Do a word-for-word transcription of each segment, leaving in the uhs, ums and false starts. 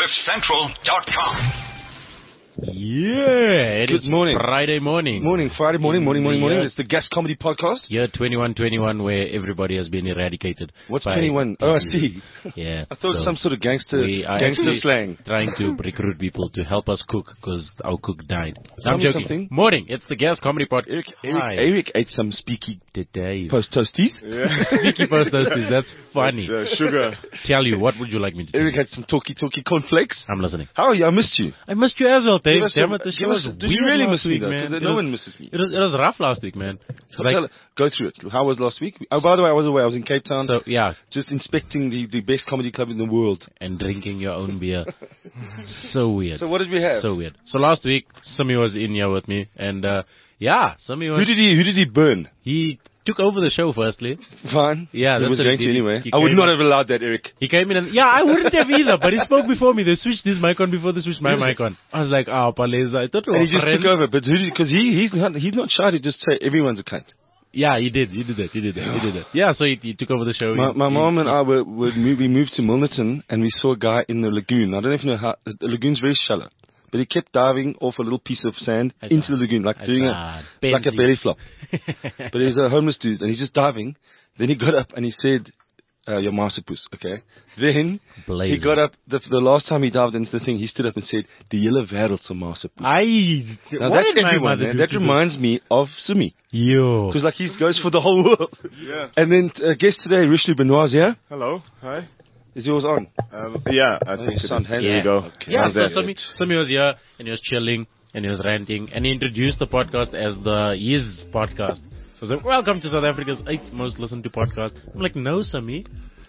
cliff central dot com. Yeah, it Good is morning. Friday morning. Morning, Friday morning, morning, morning, morning. Yeah. It's the Gas Comedy Podcast. Year twenty-one twenty-one, where everybody has been eradicated. What's by twenty-one? Oh, I disease. see. Yeah. I thought it was so some sort of gangster we are gangster actually slang. trying to recruit people to help us cook because our cook died. So Tell I'm me joking. something. Morning, it's the Gas Comedy Podcast. Eric, Hi. Eric, Eric ate some speaky Today. post toasties. Speaky post toasties, that's funny. The sugar. Tell you, what would you like me to do? Eric had some talkie talkie cornflakes. I'm listening. How are you? I missed you. I missed you as well, Dave. Give us Damn a- it, the give show us was a- did you weird really last miss me week, though? man. 'Cause It no was- one misses me. It was, it was rough last week, man. So Like- tell- go through it. How was last week? Oh, by the way, I was away. I was in Cape Town, so, yeah, just inspecting the, the best comedy club in the world. and drinking your own beer. So weird. So what did we have? So weird. So last week, Simi was in here with me, and uh, yeah, Simi was. who did he? Who did he burn? He took over the show. Firstly, Fine. Yeah, he that's was what going he to did. anyway. He I would came not up- have allowed that, Eric. he came in and yeah, I wouldn't have either, but he spoke before me. They switched his mic on before they switched my mic on. I was like, oh, Paleza, I thought we were And he just friends. took over. But because he he's not he's not shy to just say everyone's a cunt. Yeah, he did. He did that. He did that. He did that. Yeah, so he, he took over the show. My, He- my he- mom and he- I were, were move, we moved to Milnerton and we saw a guy in the lagoon. I don't know if you know how the lagoon's very shallow, but he kept diving off a little piece of sand I into saw. the lagoon, like I doing saw. a like a Benzie. belly flop. But he's a homeless dude and he's just diving. Then he got up and he said, uh, "Your marsipus," okay. Then Blazing. he got up. The, the last time he dived into the thing, he stood up and said, "The yellow wêreld's a marsipus." I. Now what that's did my everyone. mother Man. do That to reminds me of Simi. this? Yo. Because like he goes for the whole world. Yeah. And then uh, guest today, Richelieu Benoit's here. Hello. Hi. Is yours on? Um, yeah, I Oh, think your it son is. has Here it. you go. Okay. Yeah, How's so that? Sami, Sami was here and he was chilling and he was ranting and he introduced the podcast as the his podcast. So I was like, welcome to South Africa's eighth most listened to podcast. I'm like, no, Sami.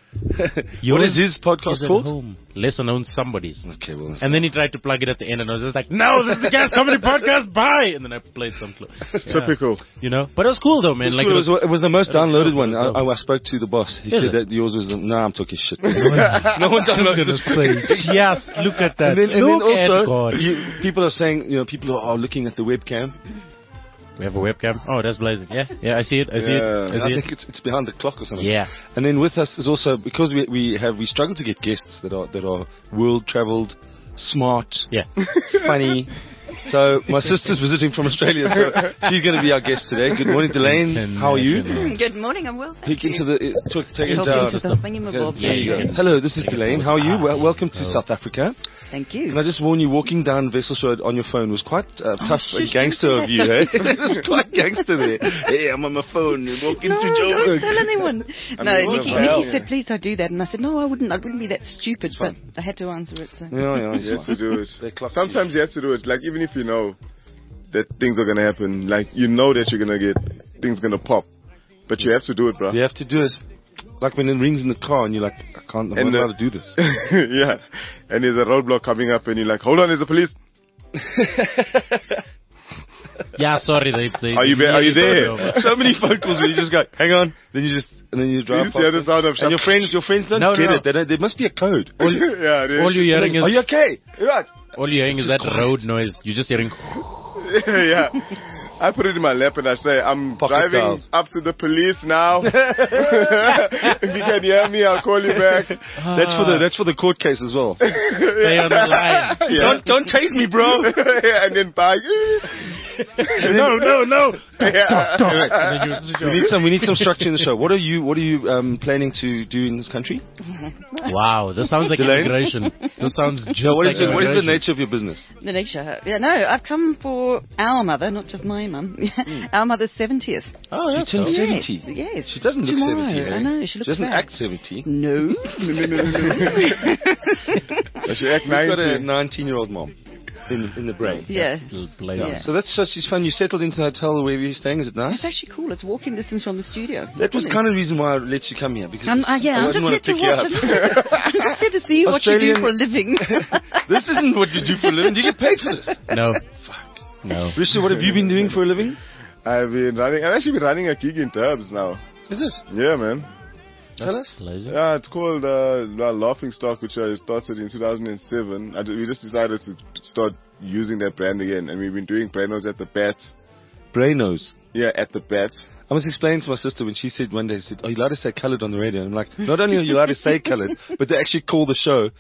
What is his podcast Is at called? home. Lesser known somebody's. Okay, well. And then he tried to plug it at the end and I was just like, no, this is the Gas Comedy Podcast, bye! And then I played some clip. Yeah. Typical. You know? But it was cool though, man. It's like cool. it was, it, was, it was the most it was downloaded dope, one. it I, was dope. I, I spoke to the boss. He Is said it? that yours was. The, no, I'm talking shit. no no one downloaded this. yes, look at that. And then, and then look at also, God. you, people are saying, you know, people are looking at the webcam. We have a webcam. Oh, that's blazing. Yeah, yeah, I see it. I see Yeah. it. I And I see think it. it's, it's behind the clock or something. Yeah. And then with us is also because we we have we struggle to get guests that are that are world traveled, smart, Yeah. funny. So my sister's visiting from Australia, so she's going to be our guest today. Good morning, Delane. How are you? International. Good morning, I'm well. Peek into the uh, talk, take it Talk down. into the thingamabob. Okay, there you go. Yeah. Hello, this is Take it Delane. forward. How are you? Ah, Well, yeah. welcome to Oh. South Africa. Thank you. Can I just warn you, walking down Vessels Road on your phone was quite uh, tough and shush, gangster don't of say you, that. eh? It was quite gangster there. Hey, I'm on my phone. Walking no, to don't Joburg. tell anyone. No, mean, Nikki, well, Nikki said, please don't do that. And I said, no, I wouldn't. I wouldn't be that stupid. But I had to answer it. So. Yeah, yeah, You have to do it. They clock Sometimes you have to do it. Like, even if you know that things are going to happen, like, you know that you're going to get things going to pop. But you have to do it, bro. You have to do it. Like when it rings in the car and you're like, I can't, I'm And not the- allowed to do this. yeah. And there's a roadblock coming up and you're like, hold on, there's a police. Yeah, sorry. They, they, Are you they there? Are you really there? started over. So many phone calls where you just go, hang on, then you just, and then you You drive just hear the past. sound of And your friends, your friends don't No, no, get no. it. They don't, there must be a code. yeah, it is. All you're hearing Are is you okay? You're right. all you're hearing is that Just quiet. road noise. You're just hearing. yeah. I put it in my lap and I say, I'm Pocket driving dial. up to the police now. If you can hear me, I'll call you back. That's for the that's for the court case as well. Stay on the line. Yeah. Don't don't tase me, bro. and then bye. no, no, no. yeah. And then you- We need some we need some structure in the show. What are you what are you um, planning to do in this country? Wow, this sounds like Delane? immigration. This sounds just What like is the, what is the immigration. nature of your business? The nature. Yeah, no, I've come for our mother, not just my mum. Our mother's seventieth. Oh, You that's turned cool. seventy. Yes, yes. She doesn't look Tomorrow. seventy. Eh? I know, she looks doesn't fat. act seventy. No. no, no, no, no, no. Does she act You've got a ninety? nineteen-year-old mom in in the brain. Yeah. Little blazer. Yeah. So that's so she's fun. You settled into the hotel where you're staying. Is it nice? It's actually cool. It's walking distance from the studio. That was kind of the reason why I let you come here because I'm, uh, yeah, I I'm just didn't here want to pick you watch. up. I'm just here to see what you do Australian- for a living. This isn't what you do for a living. Do you get paid for this? No. No. Rishi, what have you been doing for a living? I've been running, I've actually been running a gig in Turbs now. Is this? Yeah, man. Tell us. Blazer. Yeah, it's called uh, Laughing Stock, which I started in two thousand seven. I d- we just decided to start using that brand again, and we've been doing Brainos at the Bats. Brainos. Yeah, at the Bats. I was explaining to my sister when she said one day, she said, "Are you allowed to say coloured on the radio?" And I'm like, not only are you allowed to say coloured, but they actually call the show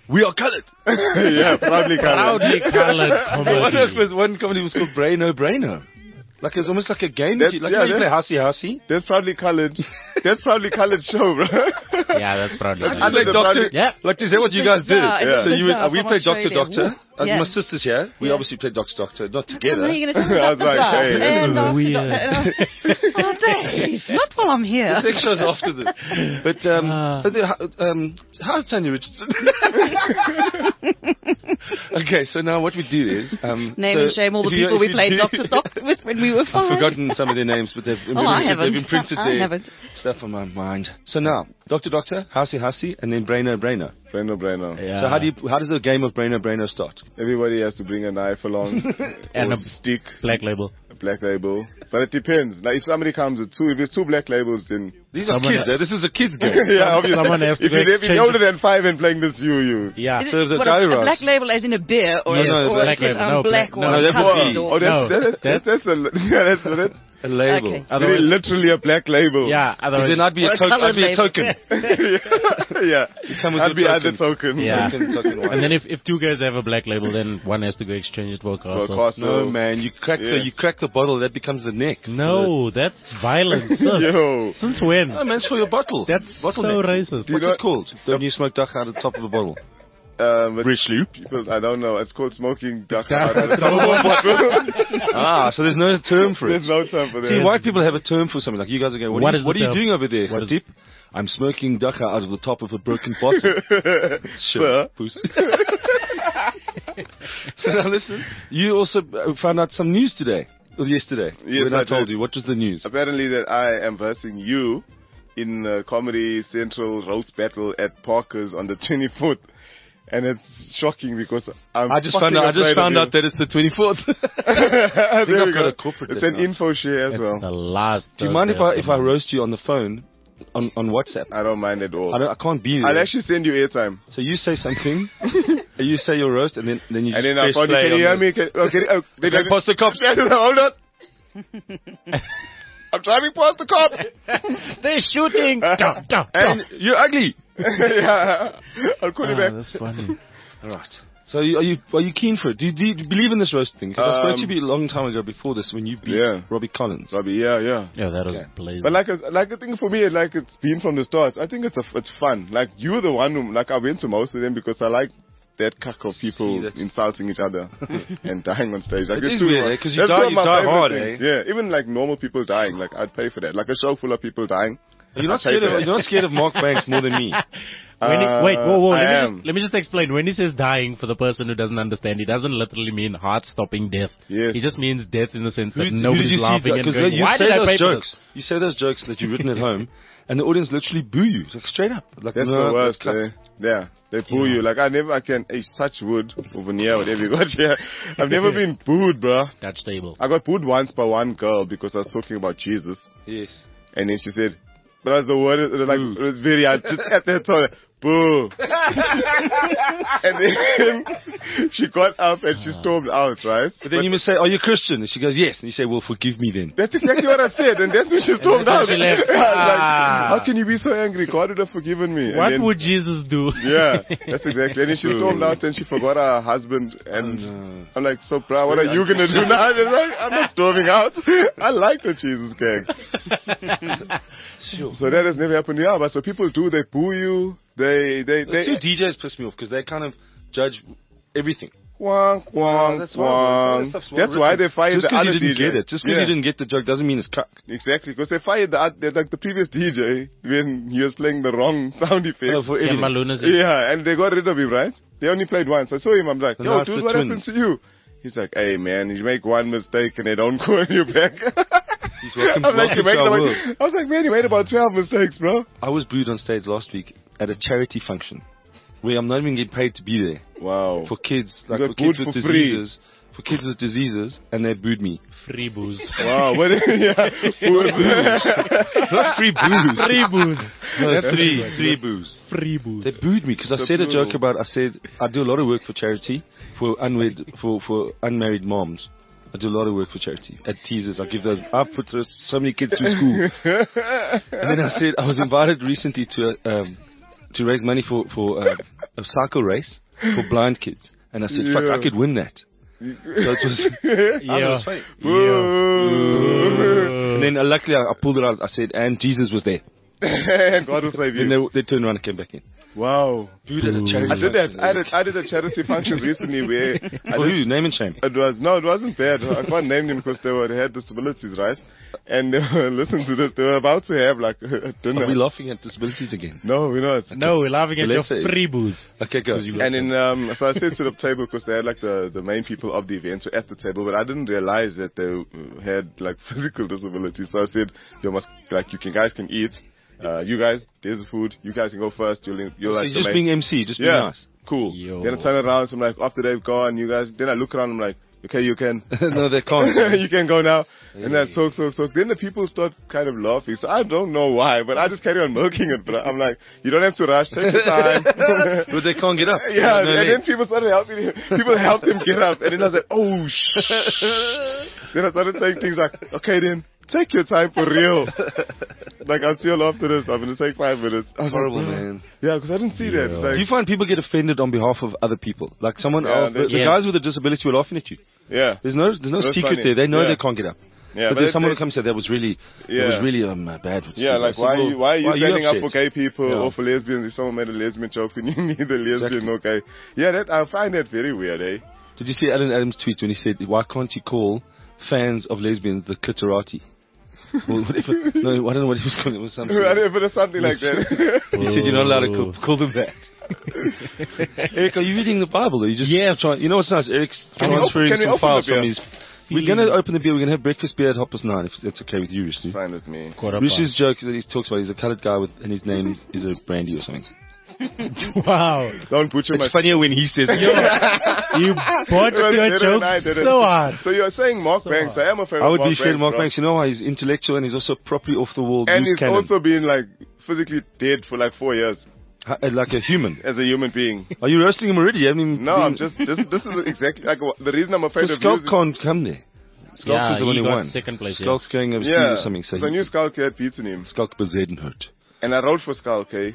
We are colored. Yeah, proudly colored. Proudly colored One, of comedy. his- one comedy was called Braino Braino. Like it's almost like a game. that That's- you, like yeah, you, know, you play that's- Hasi Hasi. That's proudly colored. That's proudly colored show, bro. Yeah, that's proudly I colored. play the Doctor. project- Yeah. Like is that what you guys did? bizarre. It was So you would, bizarre uh, we from played Doctor Australia. Doctor. Uh, Yeah. My sister's here. We Yeah. obviously played Doctor Doctor, not How together. are you going to tell me I was like, that? hey, this And is Doctor weird. Doctor- Oh, Dave, not while I'm here. The sex show's after this. But um, Ah. but the, um, how's Tanya Richardson? Okay, so now what we do is um, Name so and shame all the if you- people if we you played do- Doctor Doctor with when we were five. I've forgotten some of their names, but they've, Oh, I imprinted- haven't. they've imprinted I their haven't. stuff on my mind. So now, Doctor Doctor, Hasi Hasi, and then Braino Braino. Braino, Braino. Yeah. So how do you, how does the game of Braino Braino start? Everybody has to bring a knife along. And or a stick. Black label. A black label. But it depends. Like if somebody comes with two, if it's two black labels, then These are Someone kids. has- eh? This is a kids game. yeah, obviously. someone has to if go you're, if exchange you're older it. than five and playing this, you, you. Yeah. Is So it- the what, guy a, a runs. black label as in a beer or No, is, no, or black is it label. um, No, black black- one? no, that's covered what- or- Oh, that's, No, that's, that's, that's, a, yeah, that's, that's A label. Okay. very Otherwise, literally a black label. yeah, Because otherwise, then I'd be a, Or a to- I'd coloured be a label. token. yeah. come with I'd your be at the tokens. token. Yeah. Token, token one. and then if, if two guys have a black label, then one has to go exchange it for a Well, castle. Castle. No, man, you crack Yeah. the you crack the bottle, that becomes the neck. No, that's violence. Yo. Since when? No, man, it's for your bottle. That's bottle so neck. racist. Do you What's know- it called? Don't you smoke duck out of the top of a bottle? Um, but Rich Loop. people, I don't know. It's called smoking duck Yeah. out of the top of a bottle. Ah, so there's no term for it. There's no time for that. See, white people have a term for something. Like you guys are going, what, What are, is you, what the are you term? doing over there, What is- Khatib? I'm smoking dukkha out of the top of a broken bottle. Sir. Poos. So now listen, you also uh, found out some news today, or yesterday, Yes, when I, I told did. you. What was the news? Apparently that I am versing you in uh, Comedy Central roast battle at Parker's on the twenty-fourth. And it's shocking because I'm I just fucking found out. I just afraid of found you. out that it's the twenty-fourth. There I've we got go. a corporate It's that an night. info share as It's well. the last. Do you mind if Thursday I of if the I month. roast you on the phone, on on WhatsApp? I don't mind at all. I, don't, I can't be there. I'll actually send you airtime. So you say something, and you say your roast, and then then you just And then I'll press probably, play can you on hear the- me? Can, oh, can, oh, they, Okay, past the cops. Hold on. I'm driving past the cop. They're shooting. Dum, dum, And dum. you're ugly. yeah. I'll call you Ah, back. that's funny. All right. So you, are you are you keen for it? Do you, do you believe in this roast thing? Because I spoke to Um, you a long time ago before this when you beat yeah. Robbie Collins. Robbie, yeah, yeah. Yeah, that was Okay. blazing. But like, a, like the thing for me, like it's been from the start. I think it's a, it's fun. Like you're the one who, like I went to most of them because I like that cack of people See, that's- insulting each other and dying on stage. Like It it's is two weird, of- eh? 'Cause you that's die- two of you my die favorite hard, things. eh? Yeah, even like normal people dying, like I'd pay for that. Like a show full of people dying. You're not I'd pay scared for of that. you're not scared of Mark Banks more than me. When he, Uh, wait, whoa, whoa, let I me, am. just, let me just explain. When he says dying, for the person who doesn't understand, he doesn't literally mean heart-stopping death. Yes. He just means death in the sense Who, that who did nobody's you see? laughing and Because going, you why say did I those pay for jokes. You say those jokes that you've written at home, and the audience literally boo you, like straight up. Like That's no, the worst. that's Eh? Yeah, they boo you. Like I never, I can. Hey, touch wood over near whatever you got here. I've never been booed, bruh. this? Dutch table. I got booed once by one girl because I was talking about Jesus, Yes. and then she said, "But that's the word. It was like Boo. it was very. I just at that time, boo." And then she got up and she stormed out. Right? But then you must say, "Are you Christian?" And she goes, "Yes." And you say, "Well, forgive me then." That's exactly what I said, and that's when she stormed that's out. when she left. I was Ah. like, how can you be so angry? God would have forgiven me. And What then- would Jesus do? Yeah, that's exactly. And then she stormed out and she forgot her husband. And Oh, no. I'm like, so, bro, what are you gonna do now? She's like, I'm not storming out. I like the Jesus gang. Sure. So that has never happened. Yeah, but so people do. They boo you. They, they, The they. two D Js piss me off because they kind of judge everything. Wonk, wonk, that's why, some of the wonk. stuff's That's well why written. they fired Just the because other you didn't D J. get it, just because Yeah. you didn't get the joke doesn't mean it's cuck. Exactly, because they fired the, oth- like the previous D J when he was playing the wrong sound effects. Oh, for Ken everything. Malunas. Yeah, and they got rid of him, right? They only played once. I saw him. I'm like, So yo, now it's dude, the what twins. happened to you? He's like, hey, man, you make one mistake and they don't call you back. He's welcome, I'm like, welcome you make to our the world. I was like, man, you made about twelve mistakes, bro. I was booed on stage last week at a charity function where I'm not even getting paid to be there Wow. for kids, like got for kids booed with for free. diseases, for kids with diseases, and they booed me. Free booze. Wow. What, yeah. Who was Not free booze. Free booze. No, three, three booze. Free booze. They booed me because I The said a boo. joke about. I said I do a lot of work for charity for unwed for for unmarried moms. I do a lot of work for charity at teasers. I give those. I put those- so many kids through school. And then I said I was invited recently to a, um, to raise money for for uh, a cycle race for blind kids, and I said, "Fuck, Yeah. I could win that." So it was, I Yeah. was funny. Boo. And then uh, luckily I, I pulled it out. I said, "And Jesus was there." God will save Then you. they, they turned around and came back in. Wow. Who did a charity? I did that. function? I did, I did a charity function recently where I For did, who? Name and shame. it was no, it wasn't bad. I can't name them because they were they had disabilities, right? And they were, listen to this. They were about to have like a dinner. Are we laughing at disabilities again? No, we're not. No, we're laughing at Well, your let's say- free booze. Okay, go. And then, um, so I said to the table because they had like the, the main people of the event were at the table, but I didn't realize that they uh, had like physical disabilities. So I said, you must like you can guys can eat. Uh, you guys, there's the food. You guys can go first. You'll you're So like you're the just main- being M C, just being yeah, nice. cool. Yo. Then I turn around, so I'm like, after they've gone, you guys. Then I look around, I'm like, okay, you can. No, they can't. you can go now. And then I talk, talk, talk. Then the people start kind of laughing. So I don't know why, but I just carry on milking it. But I'm like, you don't have to rush. Take your time. But they can't get up. Yeah, No, and they- then people started helping him. People helped him get up. And then I was like, oh, shh. Then I started saying things like, okay, then, take your time for real. Like, I'll see you all after this. I'm going to take five minutes. I was Horrible, like, man. yeah, because I didn't see that. It's Do you like, find people get offended on behalf of other people? Like someone Yeah, else, they- the, the Yes. guys with a disability were laughing at you. yeah. There's no, there's no That's secret funny. there. They know Yeah. they can't get up. Yeah, but there's they- someone they- who comes and said that was really, that Yeah. was really um, uh, bad. Yeah, like, I said, why, well, you, why are you why standing up for upset? gay people Yeah. or for lesbians? If someone made a lesbian joke and you need a lesbian, Exactly. okay. Yeah, that I find that very weird, eh? Did you see Alan Adams' tweet when he said, "Why can't you call fans of lesbians the clitorati?" Well, whatever. No, I don't know what he was calling it. It was something. I don't know if it is something like that. He said you're not allowed to call, call them that. Eric, are you reading the Bible? Or you just Yes. try, you know what's nice? Eric's Can we op- transferring can we some open files the beer? from his. We're going to open the beer. We're going to have breakfast beer at half past nine, if that's okay with you, Rishi. Fine with me. Quarter Rishi's joke that he talks about, he's a coloured guy with, and his name is, is a brandy or something. past. Wow. Don't butcher my... It's funnier when he says it. You bought Well, your did it and I joke did it. so hard. So you're saying Mark Banks. I am a fan I of would Mark be scared of Banks, Mark bro. Banks. You know why? He's intellectual and he's also properly off the wall. And loose he's cannon. also been like physically dead for like four years Ha- like a human. as a human being. Are you roasting him already? You haven't even No, been- I'm just... This, this is exactly... like wha- the reason I'm afraid Well, of Skulk music... can't come there. Skulk Yeah, is the one he who got won. second place, yeah. Skulk's going overseas Yeah, or something. So so I he- knew Skulk had beaten him. Skulk Bezuidenhout. And I wrote for Skulk, eh?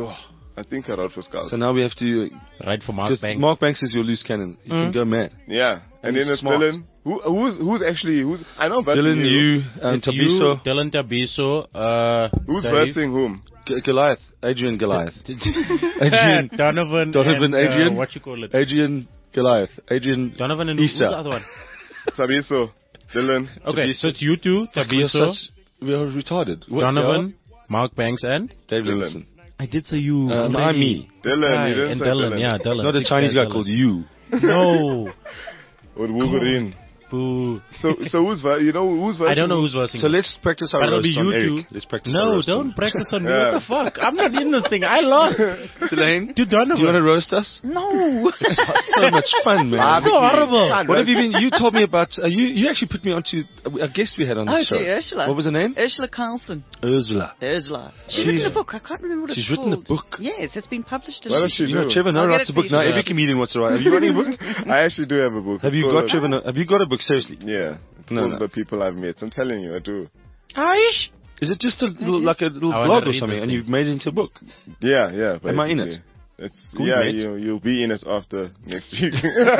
I think I wrote for Skulk. So now we have to. Right for Mark Because Banks. Mark Banks is your loose cannon. You can go mad. Yeah. And, And then he's it's smart. Dylan. Who, who's, who's actually... Who's, I know versing Dylan, you, um, It's Tabiso, you, Dylan Tabiso, uh, Who's Dave, versing whom? G- Goliath, Adrian Goliath, Adrian, Donovan, Donovan, and, Adrian. uh, what you call it? Adrian Goliath, Adrian. Donovan and who's Issa. the other one? Tabiso. Dylan. Okay, Tabiso. so it's you two, We are Tabiso, such- we are retarded. What- Donovan, Mark Banks, and Dave Dylan. Livingston. I did say you. Um, already. I'm me. Dylan. Guy, You didn't and say Dylan, Dylan. yeah, Dylan. Not a Six Chinese guy Dylan. called you. No. Or Wolverine. Boo. So, so who's, ver- you know, who's versing I don't know who? who's versing. So let's practice our But it'll roast be on you Eric. two. Let's practice our No, roast don't on- practice on me. Yeah. What the fuck? I'm not in this thing. I lost. Delane, To Donovan. do you want to roast us? No. It's so much fun, man. so horrible. What have you been? You told me about. Uh, you you actually put me onto a, a guest we had on the Oh, show. dear, Ursula. What was her name? Ursula Carlson. Ursula. Ursula. She's She- written a book. I can't remember what she's it's written a called. book? Yes, it's been published. in What does she You know, do? Trevor no I'll get writes a it book for now. you. Every comedian wants to write. Have you writing a book? I actually do have a book. Have It's you called, got Trevor? No, have you got a book? Seriously? Yeah. It's No, called no. The People I've Met. I'm telling you, I do. Aish. Is it just a little, like a little I wanna blog or read something, this and thing. you've made it into a book? Yeah, yeah. Am I in it? basically. It's, Good, yeah, mate. you, you'll be in it after next week.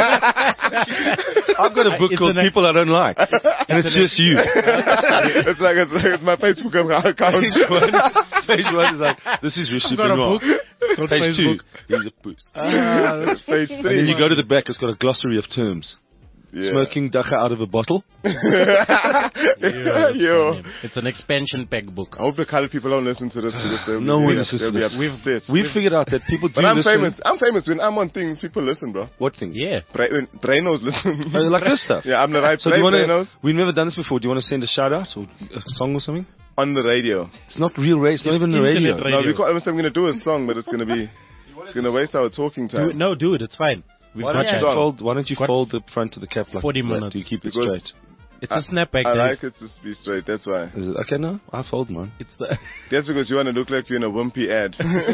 I've got a book It's called an- People I Don't Like, and it's just you. it's like, it's like it's my Facebook account. Page one, page one is like, this is Rishi I've got a Benoit. book. It's on Page two, Facebook. he's a puss. Ah, that's page And three. then you go to the back, it's got a glossary of terms. yeah. Smoking dacha out of a bottle. Yeah, Yo. that's funny. It's an expansion pack book. I hope the colored people don't listen to this because they'll No be, one yeah, listens they'll to be this. upset. We've figured out that people do But I'm listen. famous. I'm famous when I'm on things. People listen, bro. What thing? Yeah. Bra- when Brainos listen. Oh, like this stuff. Yeah, I'm the right So do you want Brainos to? We've never done this before. Do you want to send a shout out or a song or something? on the radio. It's not real radio. It's not It's even the radio. internet No, Radio. we can't, I'm going to do a song, but it's going to be it's going to waste our talking Do time. it, no, do it. It's fine. We've Why got don't, you time. song. fold, why don't you Got fold the front of the cap like forty that? minutes. Do you keep it Because- straight? It's a snapback. I Dave. like it to be straight. That's why. Is it okay now? I fold mine. It's the. That's because you want to look like you're in a wimpy ad.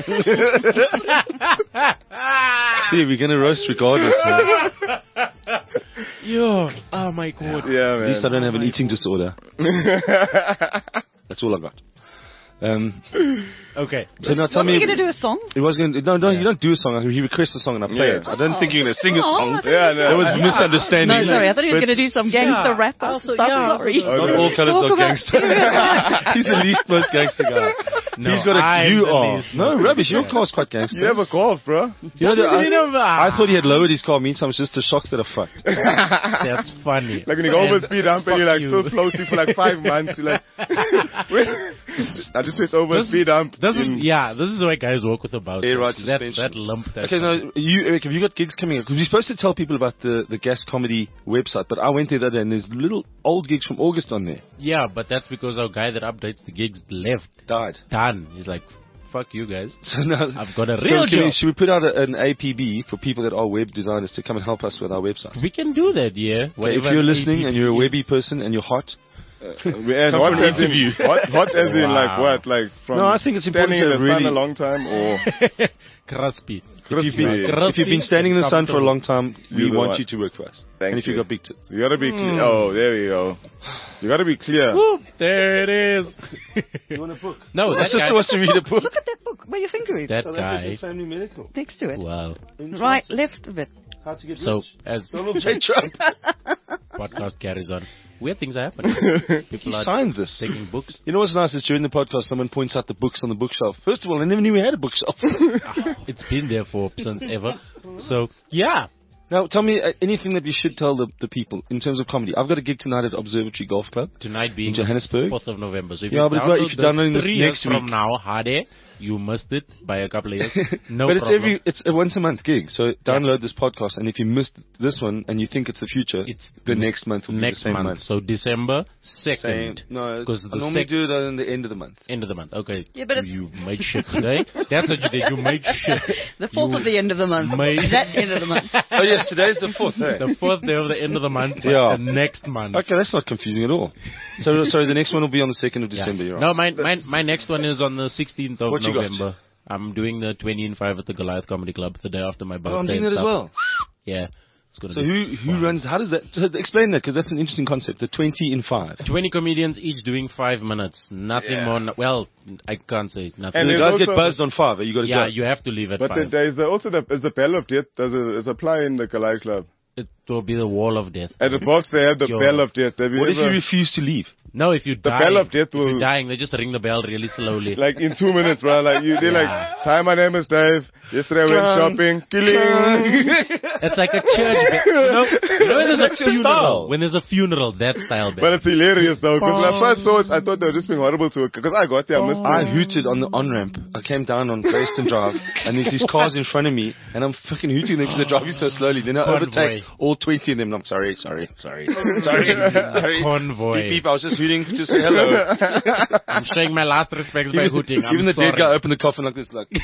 See, we're gonna roast regardless. Man. Yo. Oh my god. yeah, At man. least I don't have an eating disorder. That's all I got. Um, Okay. so now tell Wasn't me. he going to do a song? He was going to, no, no, Yeah. you don't do a song. He requests a song and I play Yeah. it. I don't think you're going to sing a Oh, song. I thought Yeah, no. There was misunderstanding. No, sorry, I thought he was But going to do some gangster Yeah, rap I or thought- stuff. yeah, Sorry. Oh, Not no. all colours Talk are about- gangster. He's the least most gangster guy. No, He's got a. I'm You the are. least No, most rubbish. Your gangster. car's quite gangster. You never called, bro. You know, the, You never- I, I thought he had lowered his car meantime. It's just the shocks that are fucked. That's funny. Like when you go over And speed hump and you're like fuck still you. floating for like five months. You're like, wait. I just went over This- speed hump. This is in- yeah. This is why guys walk with a bout. Air ride that suspension. that lump. That Okay, no, you, Eric, have you got gigs coming up? Because we're supposed to tell people about the, the Gas Comedy website, but I went there the other day and there's little old gigs from August on there. Yeah, but that's because our guy that updates the gigs left. Died. Done. He's like, fuck you guys. So now, I've got a so real can we, job. should we put out a, an A P B for people that are web designers to come and help us with our website? We can do that, yeah. Okay, if Whatever you're an listening A P B and you're a is. webby person and you're hot, We had Come hot for an as in- interview. Hot, hot as in like Wow. what? Like from No, I think it's important standing in to the sun really- a long time or Crispy. if you've, been, Crispy. if you've been standing in the sun for a long time, we You're the want one. you to work for us. Thank and if you. you've got big tits. you gotta be clear. Oh, there we go. You gotta be clear. Whoop, there it is. You want a book? No, My that sister guy, wants to read a book. Look at that book. Where your finger is. that guy. Family Medical. Next to it. Wow. Right, left of it. How to get So rich. as Donald J. Trump. podcast carries on, weird things are happening. He People are signed this. taking books. You know what's nice is during the podcast, someone points out the books on the bookshelf. First of all, I never knew we had a bookshelf. It's been there for since ever. So yeah. Now, tell me uh, anything that we should tell the, the people in terms of comedy. I've got a gig tonight at Observatory Golf Club Tonight being in Johannesburg. fourth of November. So if Yeah, you but download if you're downloading this three next years from week- now, Hade, you missed it by a couple of years. No but it's problem. every it's a once a month gig. So download this podcast, and if you missed this one and you think it's the future, It's the next month will next be the same month. month. So December Same. second. No, because I the normally sec- do it on the end of the month. end of the month. Okay. Yeah, but it's- you made shit today. That's what you did. You made shit. The fourth You of the end of the month. made- That end of the month. Oh yes, today's the fourth. Eh? The fourth day of the end of the month. but Yeah. The next month. Okay, that's not confusing at all. So, sorry, the next one will be on the second of Yeah. December. You're right. No, my, my my next one is on the sixteenth of What you got? November. I'm doing the twenty in five at the Goliath Comedy Club the day after my birthday. Oh, I'm doing and that as stuff. well. Yeah. It's gonna So be who who fun. runs? How does that? So explain that because that's an interesting concept. The twenty in five. twenty comedians each doing five minutes. Nothing Yeah. more. n- Well, I can't say nothing. And The there's guys get also- buzzed on five. You got to yeah, go. you have to leave at But five. there is the, also the is the bell of death. There's a there's a ply in the Kalai Club. It will be the wall of death. At the box they have the Yo. bell of death. Have you What if ever, you refuse to leave? No, if you The die, bell of death if you're will- dying, they just ring the bell really slowly. like in two minutes, bro? Like you, they're Yeah. like, "Hi, my name is Dave. Yesterday I went Clang. shopping. Killing." It's like a church bell. You know, you know when there's That's a your funeral. style. When there's a funeral, that style bell. But it's hilarious though, because when I first saw it, I thought they were just being horrible to it. Because I got there, I missed I it. hooted on the on ramp. I came down on Grayston Drive, and there's these cars in front of me, and I'm fucking hooting them because they're driving so slowly. Then I Convoy. overtake all twenty of them. And I'm sorry, sorry, sorry, sorry, sorry. Convoy. Beep, beep. I was just hooting to say hello. I'm showing my last respects by Even, hooting. I'm even the sorry. dead guy opened the coffin like this, like.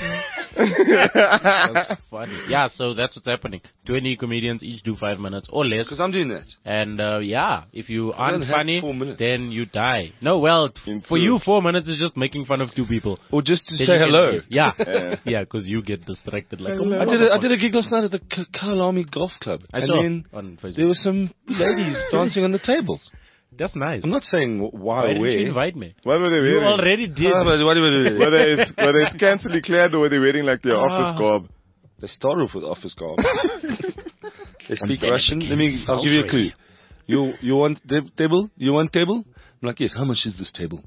That's funny. Yeah, so that's what's happening. twenty comedians each do five minutes or less. Because I'm doing that. And uh, yeah, if you I aren't don't have funny, four minutes. then you die. No, well, t- In for two. you, four minutes is just making fun of two people. Or just to Then say you can hello. leave. Yeah, Yeah. yeah, because you get distracted. Like, Hello. I did a, I did a gig last night at the K- Kalami Golf Club. I and saw then on Facebook. there were some ladies dancing on the tables. That's nice. I'm not saying wh- why Why or didn't where. you invite me? What were they You wearing? already did. Ah, but what do we do? Whether it's whether it's scantily clad or were they wearing like their office Ah. garb? They start off with office garb. They speak then it Russian. Let became me. I'll give you a clue. sultry. You you want tab- table? You want table? I'm like, yes. How much is this table?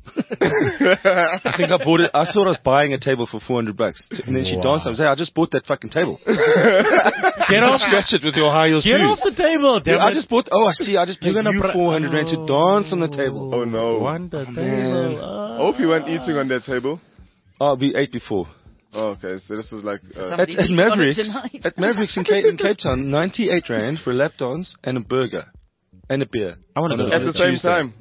I think I bought it. I thought I was buying a table for four hundred bucks. And then she Wow. danced. I was like, I just bought that fucking table. Get off, Scratch it with your high heel get off shoes. the table. Damn I it. just bought. Oh, I see. I just paid You're gonna you pri- four hundred rand to dance on the table. Oh no! Want the man. table. Ah. I hope you weren't eating on that table. Oh, we ate before. Oh, okay, so this was like uh, At, Somebody at eats on it Mavericks, tonight. at Mavericks in Cape, in Cape Town, ninety-eight rand for a lap dance and a burger and a beer. I want to go On to a- at the this same Tuesday. time.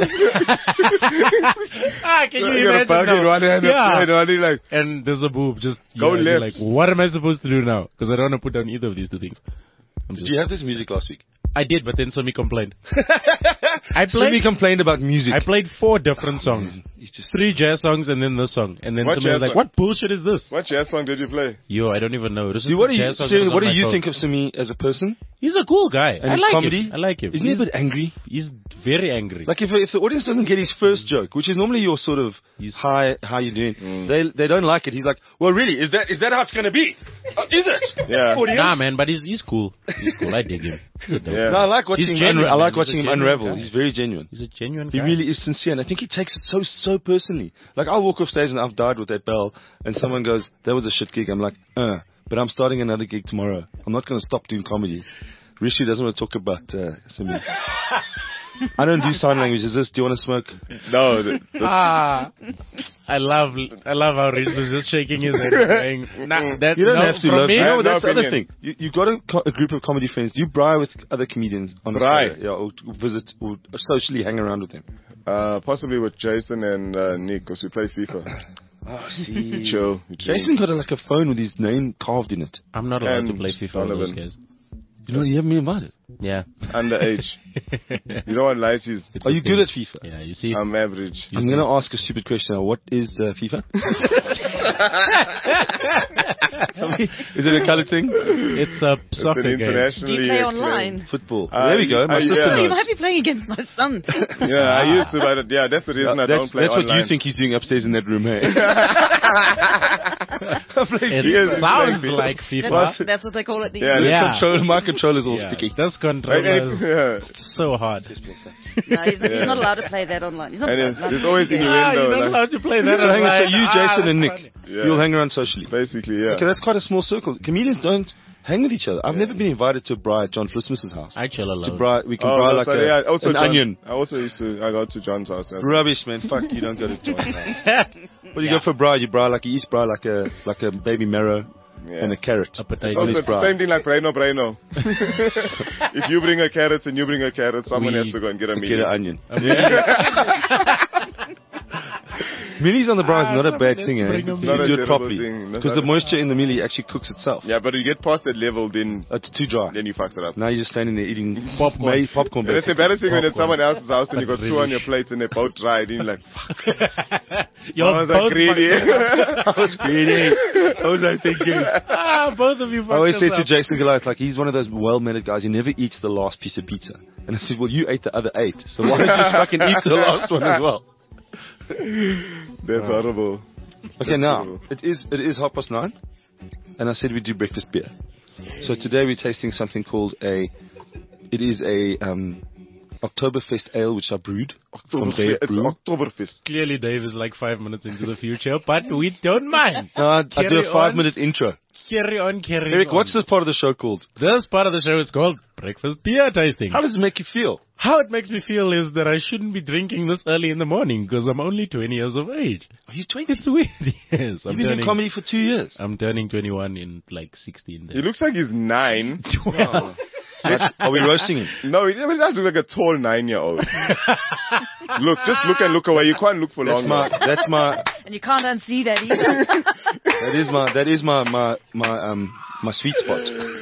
Ah, can So you you got a imagine bucket now? one hand, Yeah. and one hand, like And there's a boob just Go yeah, you're left. Like, what am I supposed to do now? Because I don't want to put down either of these two things. I'm Did just- you have this music last week? I did, but then Sumi complained. I Somebody played. complained about music. I played four different songs, He's just three jazz songs, and then this song. And then What somebody was jazz like, song? "What bullshit is this?" what jazz song did you play? Yo, I don't even know. This is Do, what the do you, jazz song Sarah, that was what on do my you phone. think of Sumi as a person? He's a cool guy. And I his like comedy, him. I like him. Isn't he's, he a bit angry? he's very angry. Like if if the audience doesn't get his first joke, which is normally your sort of He's- hi, how you doing? Mm. They they don't like it. He's like, well, really, is that is that how it's gonna be? Uh, is it? Yeah. Audience? Nah, man, but he's he's cool. He's cool. I dig him. He's a dope. Yeah. No, I like watching He's him. genuine, Unra- I like man. He's watching a him genuine unravel. guy. He's very genuine. He's a genuine He guy. really is sincere, and I think he takes it so so personally. Like I'll walk off stage and I've died with that bell, and someone goes, "That was a shit gig." I'm like, "Uh," but I'm starting another gig tomorrow. I'm not going to stop doing comedy. Rishi doesn't want to talk about uh, Simi. I don't do sign language. Is this? Do you want to smoke? No, the, the, Ah, I love, I love how Riz was just shaking his head, saying, "Nah, that You don't no, have to from love. me." You know, I have that's no the other opinion. thing. You you got a, co- a group of comedy friends. Do you braai with other comedians on a Braai? Saturday? Yeah, or, or visit or socially hang around with them. uh, possibly with Jason and uh, Nick, because we play FIFA. Oh, see. Chill. we chill. Jason got a, like a phone with his name carved in it. I'm not allowed to And play FIFA with those Donovan. guys. You know, you haven't been invited. Yeah. Underage. You know what lights is? It's Are a you thing. good at FIFA? Yeah, you see. I'm average. You I'm see. going to ask a stupid question now. What is uh, FIFA? Tell me, is it a colored thing? It's a It's soccer an game. Do internationally you play acclaimed- online? Football. Uh, there we go. My uh, sister yeah. You knows. might be playing against my son. Yeah, I used to, but yeah, that's the reason I that's don't play that's what online. you think he's doing upstairs in that room, hey? It He is sounds playing like That's, FIFA. that's what they call it these Yeah, days. This Yeah. control, my controller's all Yeah, sticky. this And controller it's, is yeah. so hard. No, he's not, he's Yeah. not allowed to play that online. He's not And allowed it's, to it's always play that. Ah, innuendo. you're not like, allowed to play that. So hang on, so online. you, Ah, Jason, that's and Nick, funny. Yeah. you'll hang around socially. basically, yeah. Okay, that's quite a small circle. Comedians don't hang with each other. I've never been invited to a braai at John Flismus's house. I chill To alone. braai, we can Oh, braai no, like sorry, a, yeah, also an John, onion. I also used to, I go to John's house. That's- Rubbish, man. Fuck, you don't go to John's house. Well, you Yeah. go for braai, you braai like you eat braai like a like a baby marrow Yeah. and a carrot. A potato. It's on also his the braai. same thing like Braino Braino. If you bring a carrot and you bring a carrot, someone We has to go and get a Get meal. an onion. Minis on the braai is not a bad thing, eh? bring a If meal. you Not a do it terrible properly. thing. That's Because the not- moisture in the mealie actually cooks itself. Yeah, but you get past that level, then It's too dry. then you fucked it up. Now you're just standing there eating Popcorn. ma- popcorn. And it's basically. embarrassing when it's Popcorn. someone else's house and you got But two on really your plates and they're both dry. And you're like, fuck, You're I was both like greedy. I was greedy. What was I thinking? Ah, both of you. I always say fucked to us up. Jason Goliath, like, he's one of those well-mannered guys. He never eats the last piece of pizza. And I said, well, you ate the other eight. So why don't you just fucking eat the last one as well? that's horrible. Okay, now, it is it is half past nine. And I said we do breakfast beer. So today we're tasting something called a, it is a um, Oktoberfest ale, which I brewed from Dave It's Brew. Oktoberfest. Clearly, Dave is like five minutes into the future, but we don't mind. No, I, I do Carry a five on. minute intro. Carry on, carry Eric, on. what's this part of the show called? This part of the show is called Breakfast Beer Tasting. How does it make you feel? How it makes me feel is that I shouldn't be drinking this early in the morning because I'm only twenty years of age. Are you twenty? It's weird. Yes, I'm You've been turning, doing comedy for two years. I'm turning twenty-one in like sixteen He days. looks like he's nine. Well, Are we roasting him? No, he doesn't look like a tall nine-year-old. Look, just look and look away. You can't look for That's long. my. That's my. And you can't unsee that either. That is my. That is my. My. My. Um. My sweet spot.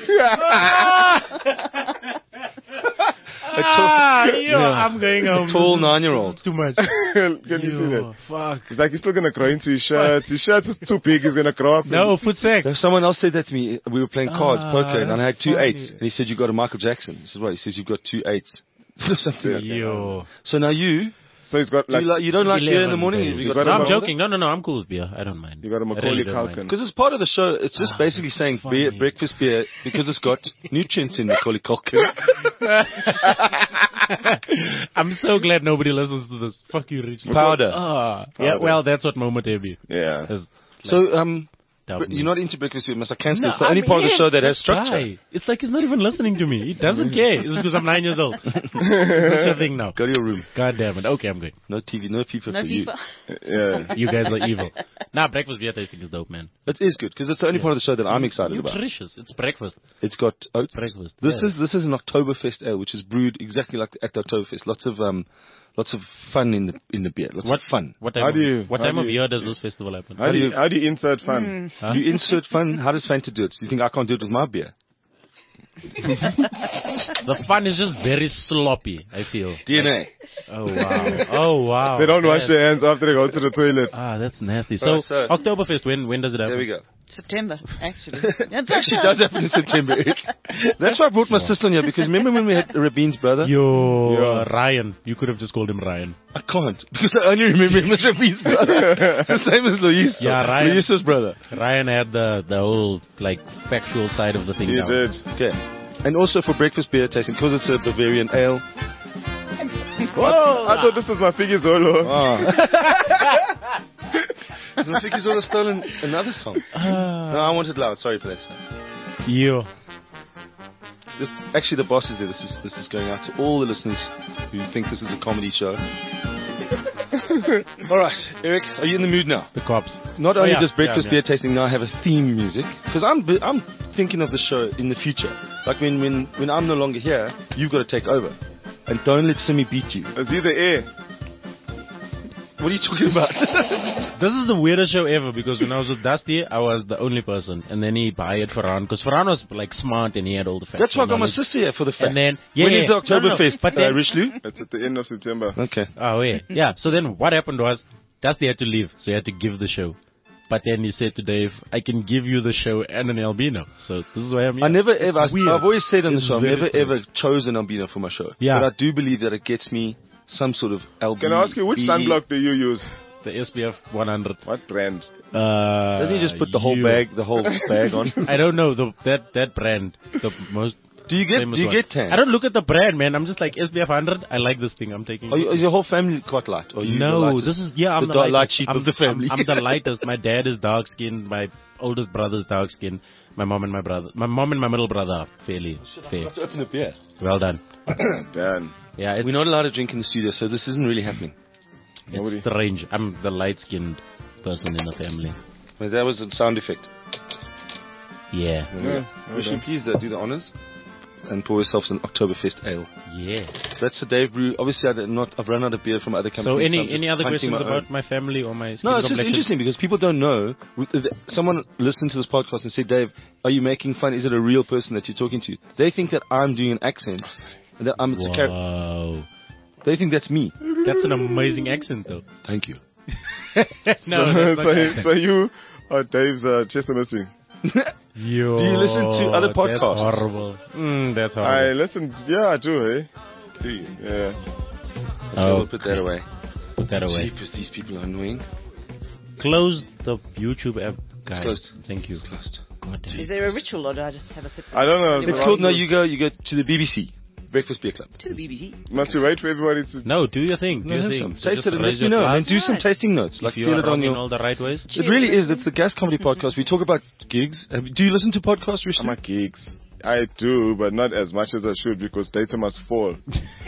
ah, yo, Yeah. I'm going home. A tall This is- nine-year-old. this is Too much. Can you see Yo, that? fuck. It's like he's still gonna grow into his shirt. His shirt is too big. He's gonna grow up. No, foot sack. Someone else said that to me. We were playing cards, Ah, poker, and I had that's two funny. eights. And he said, "You got a Michael Jackson." I said, "What?" He says, "You've got two eights." Something like that. Yo. So now you, So he's got do like, you, like, you don't like beer in the eleven morning? days. Have you He's got got No, a I'm Mo- joking. No, no, no. I'm cool with beer. I don't mind. you got a I Macaulay really don't mind. Culkin. Because it's part of the show. It's just Ah, basically saying funny. beer, breakfast beer because it's got nutrients in Macaulay Culkin. I'm so glad nobody listens to this. Fuck you, Rich. Powder. Ah, yeah, Powder. well, that's what Momo Debbie Yeah. is. So um, Doubt but me. you're not into breakfast beer. Must I cancel? No, it's the only I'm part of the in. show that has This structure. guy, It's like he's not even listening to me. He doesn't care. It's because I'm nine years old. What's your thing now? Go to your room. God damn it. Okay, I'm good. No T V, no FIFA No for you. FIFA. Yeah. You guys are evil. Nah, breakfast beer tasting is dope, man. It is good because it's the only part of the show that I'm excited about. Nutritious. It's breakfast. It's got oats. Breakfast. This yeah. is this is an Oktoberfest ale, which is brewed exactly like at the Oktoberfest. Lots of um, lots of fun in the in the beer. Lots What of fun. What time, How of, do you- what how time do of you- year does this festival happen? How do you, how do you insert fun? Huh? You insert fun. How does Fanta do it? Do you think I can't do it with my beer? The fun is just very sloppy, I feel. D N A. Oh, wow. Oh, wow. They don't wash Yes. their hands after they go to the toilet. Ah, that's nasty. So, Alright, so- Oktoberfest, when when does it happen? There we go. September, actually. Yeah, it Actually, does happen in September. Eric. That's why I brought my sister on here, because remember when we had Rabin's brother? Yo, Yeah. Ryan. You could have just called him Ryan. I can't, because I only remember him as Rabin's brother. It's the same as Luis. Yeah, Ryan. Luis's brother. Ryan had the, the whole, like, factual side of the thing He down. did. Okay. And also for breakfast beer tasting, because it's a Bavarian ale. I thought this was my Figgy Zolo. Ah. I think he's all stolen another song. No, I want it loud. Sorry for that. Sir. Yo. This, actually, the boss is there. This is this is going out to all the listeners who think this is a comedy show. All right, Eric, are you in the mood now? The cops. Not Oh, only yeah, does breakfast yeah, yeah. beer tasting now have a theme music, because I'm bu- I'm thinking of the show in the future. Like when when when I'm no longer here, you've got to take over, and don't let Simi beat you. Is he the heir? What are you talking about? This is the weirdest show ever, because when I was with Dusty, I was the only person. And then he hired Farhan, because Farhan was like smart and he had all the facts. That's why I got my knowledge. sister here for the fact. And then, yeah, when yeah, is the no, no, no. Oktoberfest, But uh, then- Richelieu? It's at the end of September. Okay. Oh, yeah. Yeah, so then what happened was, Dusty had to leave, so he had to give the show. But then he said to Dave, I can give you the show and an albino. So this is why I'm here. I never It's ever, I, weird. I've always said on the It's show, I've very never strange. ever chosen albino for my show. Yeah. But I do believe that it gets me some sort of albino. Can I ask you, which sunblock do you use? The S P F one hundred. What brand? Uh, Doesn't he just put the whole you- bag, the whole bag on? I don't know, the, that, that brand, the most Do you get, famous do you one. get tan? I don't look at the brand, man. I'm just like, S P F one hundred, I like this thing, I'm taking Are it. you, is your whole family quite light? Or are you the No, lightest? this is, yeah, I'm the the, dark- light lightest. sheep I'm, of the family. I'm, I'm the lightest. My dad is dark skinned, my oldest brother's dark skinned, my mom and my brother, my mom and my middle brother are fairly fair. Let's open the beer. Well done. Dan. Yeah, it's, We're not allowed to drink in the studio, so this isn't really happening. it's Nobody. strange. I'm the light skinned person in the family. But that was a sound effect. Yeah. Yeah, Wish you well please uh, do the honors and pour yourselves an Oktoberfest ale. Yeah. That's the Dave Brew. Obviously, I did not, I've run out of beer from other companies. So I'm any, just any other hunting questions my own. about my family or my skin No, it's just complexion? interesting because people don't know. With the- Someone listened to this podcast and said, Dave, are you making fun? Is it a real person that you're talking to? They think that I'm doing an accent. And that I'm it's a char- Wow. They think that's me. That's an amazing accent, though. Thank you. no, that's so, not you- so you are Dave's uh, Chester missing. Yo, Do you listen to other That's podcasts? horrible. Mm, that's I horrible. listened. Yeah, I do, eh? Do you? Yeah. Okay, we'll put that away. Put that away. Because these people are annoying. Close the YouTube app, guys. closed. Thank you. Closed. God damn. Is there a ritual, or do I just have a sip? I don't know. It's called, no, you go, you go to the B B C. Breakfast Beer Club. To the B B C. Must you wait for everybody to... No, do your thing. Do No, your have thing. some. So Taste just it and let raise me your know. glass. And do some Right. tasting notes. Like If you feel are it on wrong in your... all the right ways. It really is. It's the Gas Comedy Podcast. We talk about gigs. Have- Do you listen to podcasts, Rishi? I'm a geeks. I do, but not as much as I should because data must fall.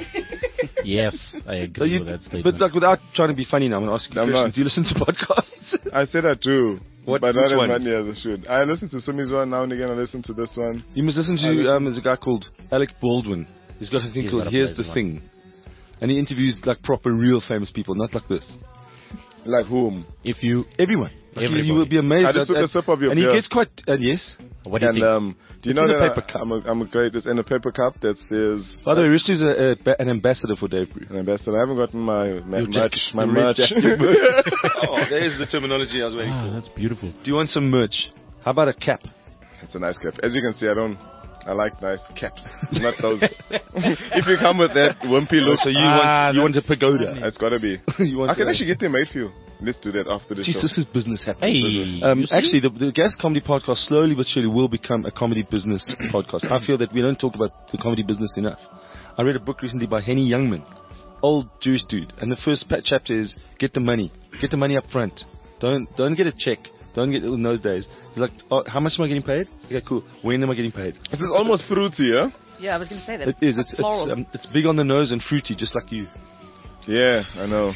Yes, I So agree you- with that statement. but like without trying to be funny now, I'm going to ask you a I'm question. not. Do you listen to podcasts? I said I do, What- but not which as ones? many as I should. I listen to Sumi's one now and again. I listen to this one. You must listen I to, listen- um, there's a guy called Alec Baldwin. He's got a thing He's called got a Here's the place, Thing. And he interviews like proper real famous people, not like this. Like whom? if you, Everyone. Like, you, Everybody. you will be amazed. I just at, took a at- sip of your And beer. he gets quite, uh, yes. what do you And think? um, do you It's know in a that paper I, cup. I'm a, I'm a great. It's in a paper cup that says By the way, Rishi's a, a, ba- an ambassador for Dave Brew. an ambassador. I haven't gotten my, my Your merch. jacket, My your red merch. jacket. Oh, there's the terminology I was waiting Ah, for. that's beautiful. Do you want some merch? How about a cap? It's a nice cap. As you can see, I don't. I like nice caps, not those. If you come with that wimpy look, So you Ah, want you want a pagoda? it's gotta be. you want I can a- actually get them made for you. Let's do that after the Jeez, show. this is business happening. Hey, Um, you see? actually, the, the Gas Comedy Podcast slowly but surely will become a comedy business podcast. I feel that we don't talk about the comedy business enough. I read a book recently by Henny Youngman, old Jewish dude, and the first pa- chapter is get the money, get the money up front. Don't don't get a check. Don't get in those days. He's like, oh, how much am I getting paid? Okay, cool. When am I getting paid? This is almost fruity, yeah? Yeah, I was going to say that. It is. It's it's, Floral. um, it's big on the nose and fruity, just like you. Yeah, I know.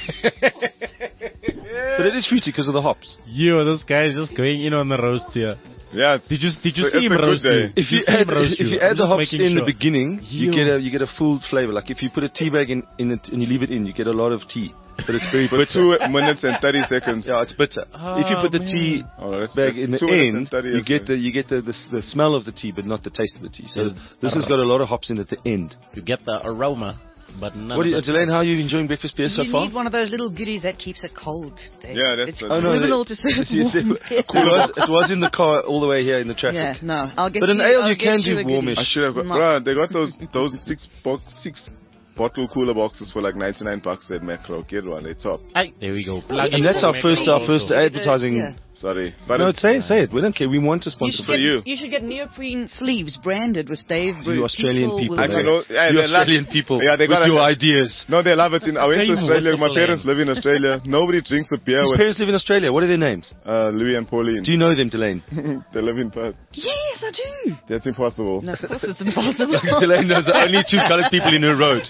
But it is fruity because of the hops. yo, this guy is just going in on the roast here. Yeah, it's, Did you did you It's see a him good roast day. you? If you Did see him add roast if you I'm add the just hops making in the sure. beginning, you You- get a you get a full flavor. Like if you put a tea bag in, in it and you leave it in, you get a lot of tea, but it's very for bitter. two minutes and thirty seconds. Yeah, it's bitter. if you put the Oh, tea Oh, that's, bag that's in the two minutes and end, thirty you is get good. the you get the, the s- the smell of the tea, but not the taste of the tea. So Yes. this has got a lot of hops in at the end. You get the aroma. but none What do you, of that. Delane, how are you enjoying breakfast beer so you far? need one of those little goodies that keeps it cold. Dave. Yeah, that's- it's that's- Oh, no, criminal they- to serve Yes, warm it, beer. was, it was in the car all the way here in the traffic. Yeah, no, I'll get But you. an ale I'll you get can you do a goodie. warmish. I should have got. No. Bruh, they got those those six box six bottle cooler boxes for like ninety-nine bucks at Macro. Get one, it's top. Aye, there we go. Plug And in that's for our first, our Macro first also. advertising. Yeah. Sorry, but No, it's, say it, say it. We don't care. We want to You sponsor. should, for get, you. you should get neoprene sleeves branded with Dave Brew. You Australian people, will I Dave. can wear know, it. yeah, You they love- Australian people Yeah, they with got your like- ideas. No, they love it. In, I went to Okay, Australia. My wonderful parents land. live in Australia. Nobody drinks a beer His with parents live in Australia. What are their names? uh, Louis and Pauline. Do you know them, Delane? They live in Perth. Yes, I do. That's impossible. No, of course it's impossible. Delane knows the only two coloured people in her road.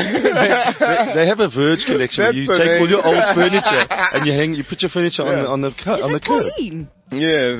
Yeah. They have a Verge collection. That's You the take all name. your old furniture and you hang, you put your furniture on Yeah. the on the cu- Is on the that curb. Pauline? Yes.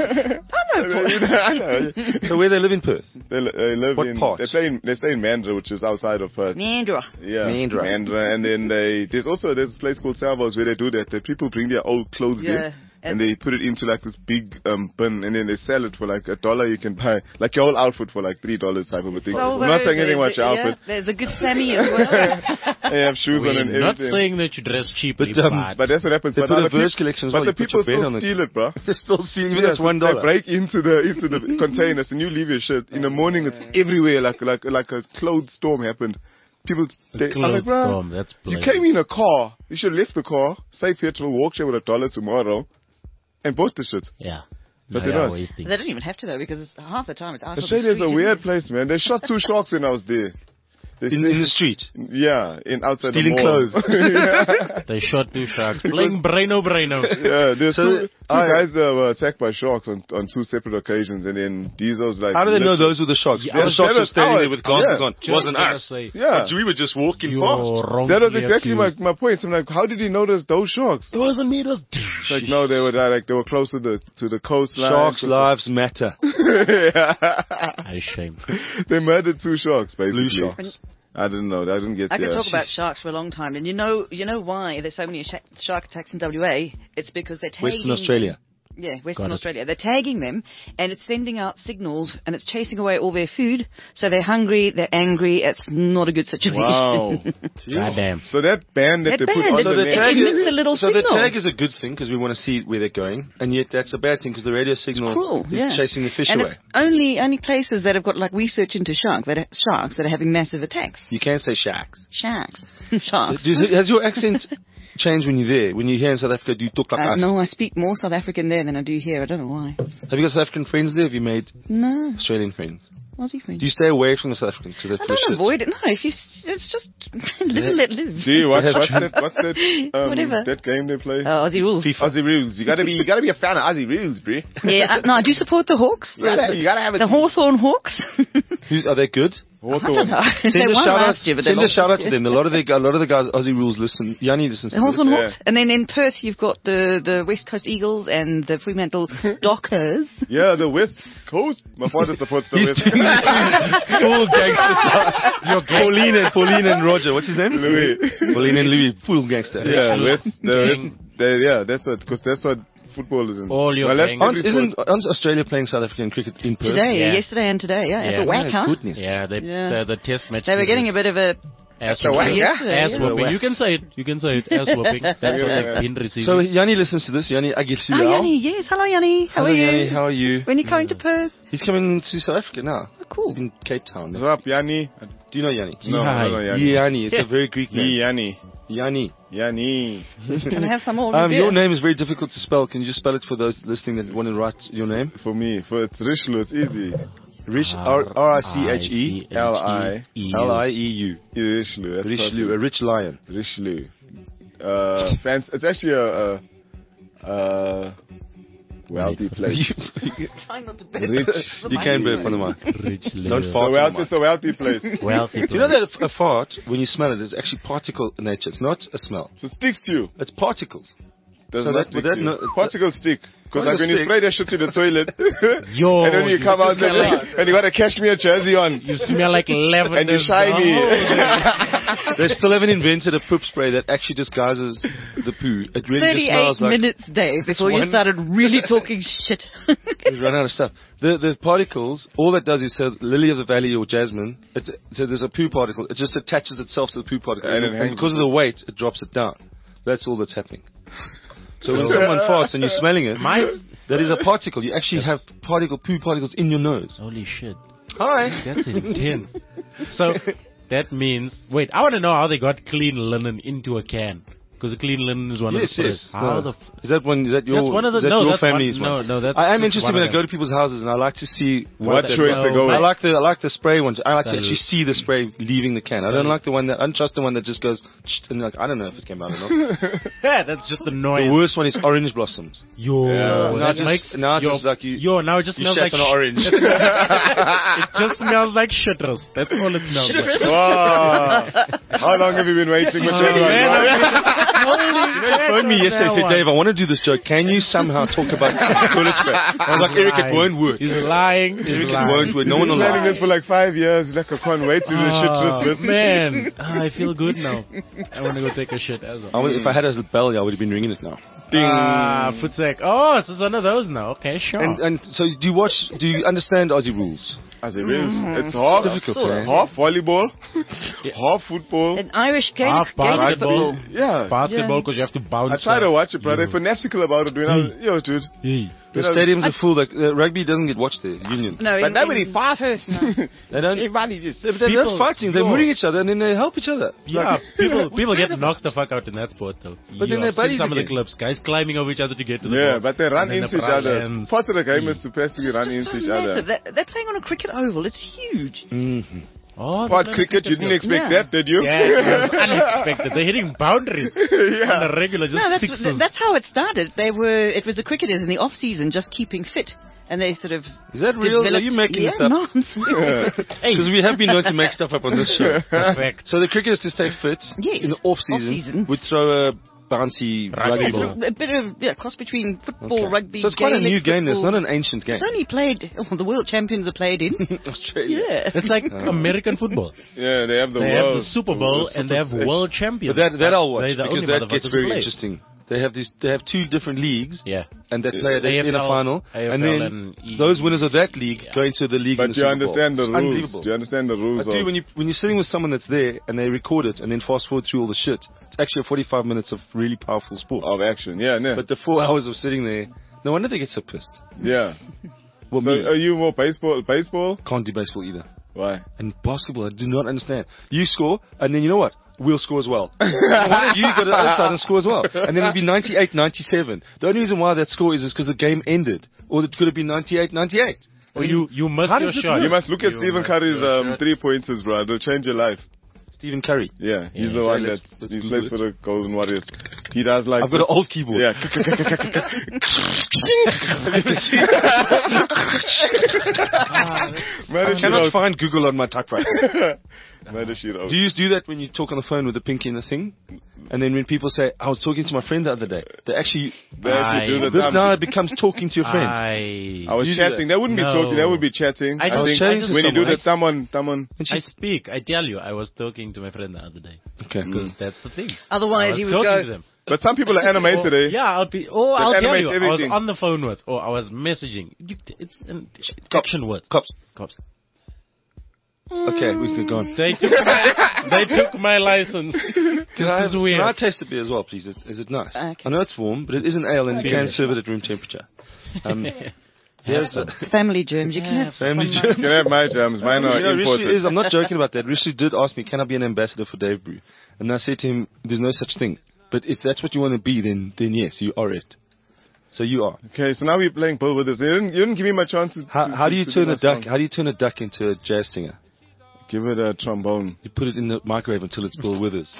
I know Pauline. I know. So where they live in Perth? They, li- they live What in. part? They stay in. They stay in Mandra, which is outside of Perth. Mandra. Yeah, Mandra. Mandra, and then they there's also there's a place called Salvos where they do that. That people bring their old clothes Yeah, in. And and- they put it into like this big um, bin, and then they sell it for like a dollar. You can buy like your whole outfit for like three dollars type of a thing. I'm not saying anything about your yeah, outfit. There's a good Sammy as well. They have shoes on We're and not everything. saying that you dress cheaply, But, um, But that's what happens. They but put a other Verge peop- collection as But well. the You put people your bed still on the- steal it, bro. They still see even Yes, that's one They dollar. break into the into the containers and you leave your shit. In the morning, it's everywhere like like like a clothes storm happened. People, they, I'm like, bro, storm, that's you bloody. came in a car. You should have left the car, save petrol, walk there with a dollar tomorrow, and bought the shit. Yeah. But No, they're yeah, not. wasting. They don't even have to though, because it's, half the time it's out Australia's of the a street, weird isn't place, man. They shot two sharks when I was there. They In, in the street. yeah, in outside Stealing the mall. clothes. yeah, They shot two sharks. Playing Braino Braino. yeah, there's So, two, two I- guys that were attacked by sharks on, on two separate occasions, and then Diesel's like, How do they know literally- those were the sharks? Yeah, the sharks that were was standing ours. there with glasses Yeah. on. It wasn't Just us. gonna say, Yeah, But we were just walking You're past. wrongly that was exactly my, accused. my point. I'm like, how did he notice those sharks? It wasn't me, it was... Like, no, they were like they were close to the to the coastline. Sharks' close lives matter. to- yeah. I shame. They murdered two sharks, basically. Blue sharks. I didn't know. I didn't get I there. could talk about sharks for a long time, and you know, you know why there's so many sh- shark attacks in W A? It's because they're tagging Western Australia. Yeah, Western Got it. Australia. They're tagging them, and it's sending out signals, and it's chasing away all their food. So they're hungry, they're angry. It's not a good situation. Wow. Goddamn. So that band that That they put band, on it's- the So the it net, tag, emits a little so the signal. tag is a good thing because we want to see where they're going, and yet that's a bad thing because the radio signal Cruel, is yeah. chasing the fish and away. it's only only places that have got like research into shark that are, sharks that are having massive attacks. You can't say sharks. Sharks, sharks. Does it- has your accent changed when you're there? When you're here in South Africa, do you talk like Uh, us? no, I speak more South African there than I do here. I don't know why. Have you got South African friends there? Have you made No, Australian friends? Aussie friends. Do you stay away from the South Africans? Cause they're I full of don't shit? avoid it. No, if you, s- it's just live and let live. do you watch They have what's tr- that? What's that? Um, Whatever. That game they play. Uh, Aussie rules. FIFA. Aussie rules. You gotta be. You gotta be a fan of Aussie rules, bro. Yeah, uh, no, I do support the Hawks. You gotta, you gotta have a The team. Hawthorn Hawks. Who, are they good? I don't know. they Send a won shout out. last year, but they Send a lost shout out this to year. them. A lot of the a lot of the guys Aussie rules listen. Yanni listens The to Hawthorn this. Yeah. Hawks. And then in Perth, you've got the, the West Coast Eagles and the Fremantle Dockers. Yeah, the West Coast. My father supports the He's West. doing full gangster stuff. Your Pauline and Pauline and Roger. What's his name? Louis. Pauline and Louis. Full gangster. Yeah, West. The Gang. West. They, yeah, that's what. Because that's what football is. In. All your well, that's gang. Aren't, every isn't sport. aren't Australia playing South African cricket in Perth? Today, Yeah. yesterday and today, yeah. Yeah. At the My Wacker. goodness. Yeah, they, Yeah. The, the test match. They were getting a series. bit of a... Ass the whooping. Wacker? Yesterday, Ass yeah. whooping. You can say it. You can say it. Ass whooping. That's what Yeah. they've been receiving. So Yanni listens to this. Yanni Oh, Agilsilao. Yanni, yes. Hello, Yanni. How Hello, are you? Yanni. How are you? When are you coming to Perth? He's coming to South Africa now. Oh, cool. He's in Cape Town. What's up, Yanni? Do you know Yanni? No, I don't know Yanni. Yanni. It's a very Greek name. Yanni. Yanni. Yanni. Can I have some more? Um, beer? your name is very difficult to spell. Can you just spell it for those listening that want to write your name? For me, for it's Richelieu, it's easy. Rich, R R I C H E L I L I E U. Richelieu. That's Richelieu, a perfect. rich lion. Richelieu. Uh, fans, it's actually a, a, a wealthy place. Try not to Rich. You can burp on the mic. Rich Don't A fart. wealthy, it's a wealthy place. Wealthy. Do you know that a fart, when you smell it, is actually particle nature? It's not a smell. So it sticks to you. It's particles. Does So not that- stick would that to you. no- Particles stick. Because like Particles when you stick. spray that shit in the toilet, Yo, and then you come out smell like, like, and you got a cashmere jersey on, you smell like lavender. and you're shiny. They still haven't invented a poop spray that actually disguises the poo. It really just thirty-eight smells like minutes, Dave, before you one- started really talking shit. we run out of stuff. The the particles, all that does is so lily of the valley or jasmine. It, so there's a poo particle. It just attaches itself to the poo particle, And and, it and hangs because of the weight, it drops it down. That's all that's happening. So when someone farts and you're smelling it, My- that is a particle. You actually have particle poo particles in your nose. Holy shit. Hi. That's intense. So that means, wait, I want to know how they got clean linen into a can. Because the clean linen is one Yes, of the first. yes. How No. the f- Is that one? Is that your? That's one of the- is that no, your that's one- family's no, one? no, that's I am just interested one when of I go them. to people's houses and I like to see What the- choice no, they go I with. like the I like the spray one. I like to The- actually see the spray leaving the can. I don't like the one that I don't trust the one that just goes "Tch," and like I don't know if it came out or not. Yeah, that's just the The noise. worst one is orange blossoms. Yo, Yeah. that Now just- makes, now yo, just like you- yo, now it just You smells shat like on an sh- orange. It just smells like shitters. That's all it smells like. Wow. How long have you been waiting with Oh, Jen man, right now? I'm- Holy He phoned me yesterday and said, Dave, I want to do this joke. Can you somehow talk about toilet spray? I was like, Eric, it won't work. He's lying. He's Eric, it lying. won't work. No one will Planning lie. this for like five years. Like, I can't wait to do the shit Oh, just bits. man, Ah, I feel good now. I want to go take a shit as well. I would, if I had a bell, I would have been ringing it now. Ding. Ah, Footsec. Oh, so it's one of those now. Okay, sure. And and so do you watch? Do you understand Aussie rules? As it is. It's half, difficult, so- eh? half volleyball, half football. An Irish game. Half game- basketball. Yeah. Basketball, because you have to bounce. I try to uh, watch it, but I'm fanatical about it when I was, yo, dude. Hey. The You know, stadiums are full. Like uh, rugby doesn't get watched there. Union. No, But in- nobody in- fights. They don't. Everybody just. They're, they're People- not fighting. They're yo. muting each other and then they help each other. Yeah, people people get knocked the fuck out in that sport though. But then Yo, they're I've seen buddies some of the again. clips, guys climbing over each other to get to the Yeah, ball. but they run And then into the each other. ends. Part of the game is to basically run It's into just each so other. massive. They're, they're playing on a cricket oval. It's huge. Mm-hmm. Oh, What, that's cricket? You didn't field. expect Yeah. that, did you? Yeah, it was unexpected. They're hitting boundaries on a regular, just No, that's sixes. that's how it started. They were it was the cricketers in the off season just keeping fit, and they sort of Is that real? Are developed- you making yeah, this up? No, I'm serious. Because we have been known to make stuff up on this show. Perfect. So the cricketers to stay fit Yes. in the off season Off-season. would throw a bouncy Rugby rugby It's ball. ball. a, a bit of yeah, cross between football, Okay. rugby. So it's quite a Gaelic new game. It's football. not an ancient game. It's only played. Oh, the world champions are played in. Australia. Yeah. It's like American football. Yeah, they have the They world. have the Super Bowl the and they have Super- world champions. But that that I'll watch They're the because only that gets motherfuckers very who play. interesting. They have these. They have two different leagues, Yeah. and they play A F in a L, final, A F L and then and E- those winners of that league Yeah. go into the league. in But the you Super understand Bowl. the It's rules. Unbelievable. Do you understand the I rules? do. of- When you when you're sitting with someone that's there and they record it and then fast forward through all the shit, it's actually a forty-five minutes of really powerful sport. of action, yeah, yeah. But the four hours of sitting there, no wonder they get so pissed. yeah. Well, So me, are you more baseball? Baseball? can't do baseball either. Why? And basketball, I do not understand. You score, and then you know what? We'll score as well. Why don't you go to the other side and score as well? And then it'll be ninety-eight ninety-seven. The only reason why that score is is because the game ended. Or it could have been ninety-eight ninety-eight. Or you, you missed How your does it shot. work? You must look at You Stephen must Curry's your um, shot. three pointers, bro. It'll change your life. Stephen Curry. Yeah, he's Yeah. the one Okay, let's- that let's he Google plays it. for the Golden Warriors. He does like. I've got an old keyboard. Yeah. Murder I she cannot wrote. find Google on my typewriter. Murder she wrote. Do you do that when you talk on the phone with the pinky in the thing? And then when people say, I was talking to my friend the other day, they actually, They actually do I- that. this Um, now it becomes talking to your friend. I, I was Do you do chatting. that? That wouldn't be No. talking. That would be chatting. I I, don't- think I just- when you do someone- that, someone, someone. And I she, speak. I tell you, I was talking to my friend the other day. okay. Because that's the thing. I Otherwise, was he would talking go. to them. But some people are animated. Or- eh? yeah, I'll be. Oh, I'll Just tell animate you. I everything. was on the phone with, or I was messaging. You, it's an action words. Cops. Cops. Okay, we can go on. They took my, they took my license. Can I, This is weird. Can I taste the beer as well, please? Is, is it nice? Okay. I know it's warm, but it is an ale, and you Okay. can serve it at room temperature. Um, here's a Family germs. You can Yeah, have family some, uh, germs. Can I have my germs? Mine are You know, Rishi imported. is, I'm not joking about that. Rishi did ask me, can I be an ambassador for Dave Brew? And I said to him, there's no such thing. But if that's what you want to be, then then yes, you are it. So you are. Okay, so now we're playing Bill with this. You didn't, you didn't give me my chance to. How, to- how do you to turn my a duck? song. How do you turn a duck into a jazz singer? Give it a trombone. You put it in the microwave until it's Bill Withers.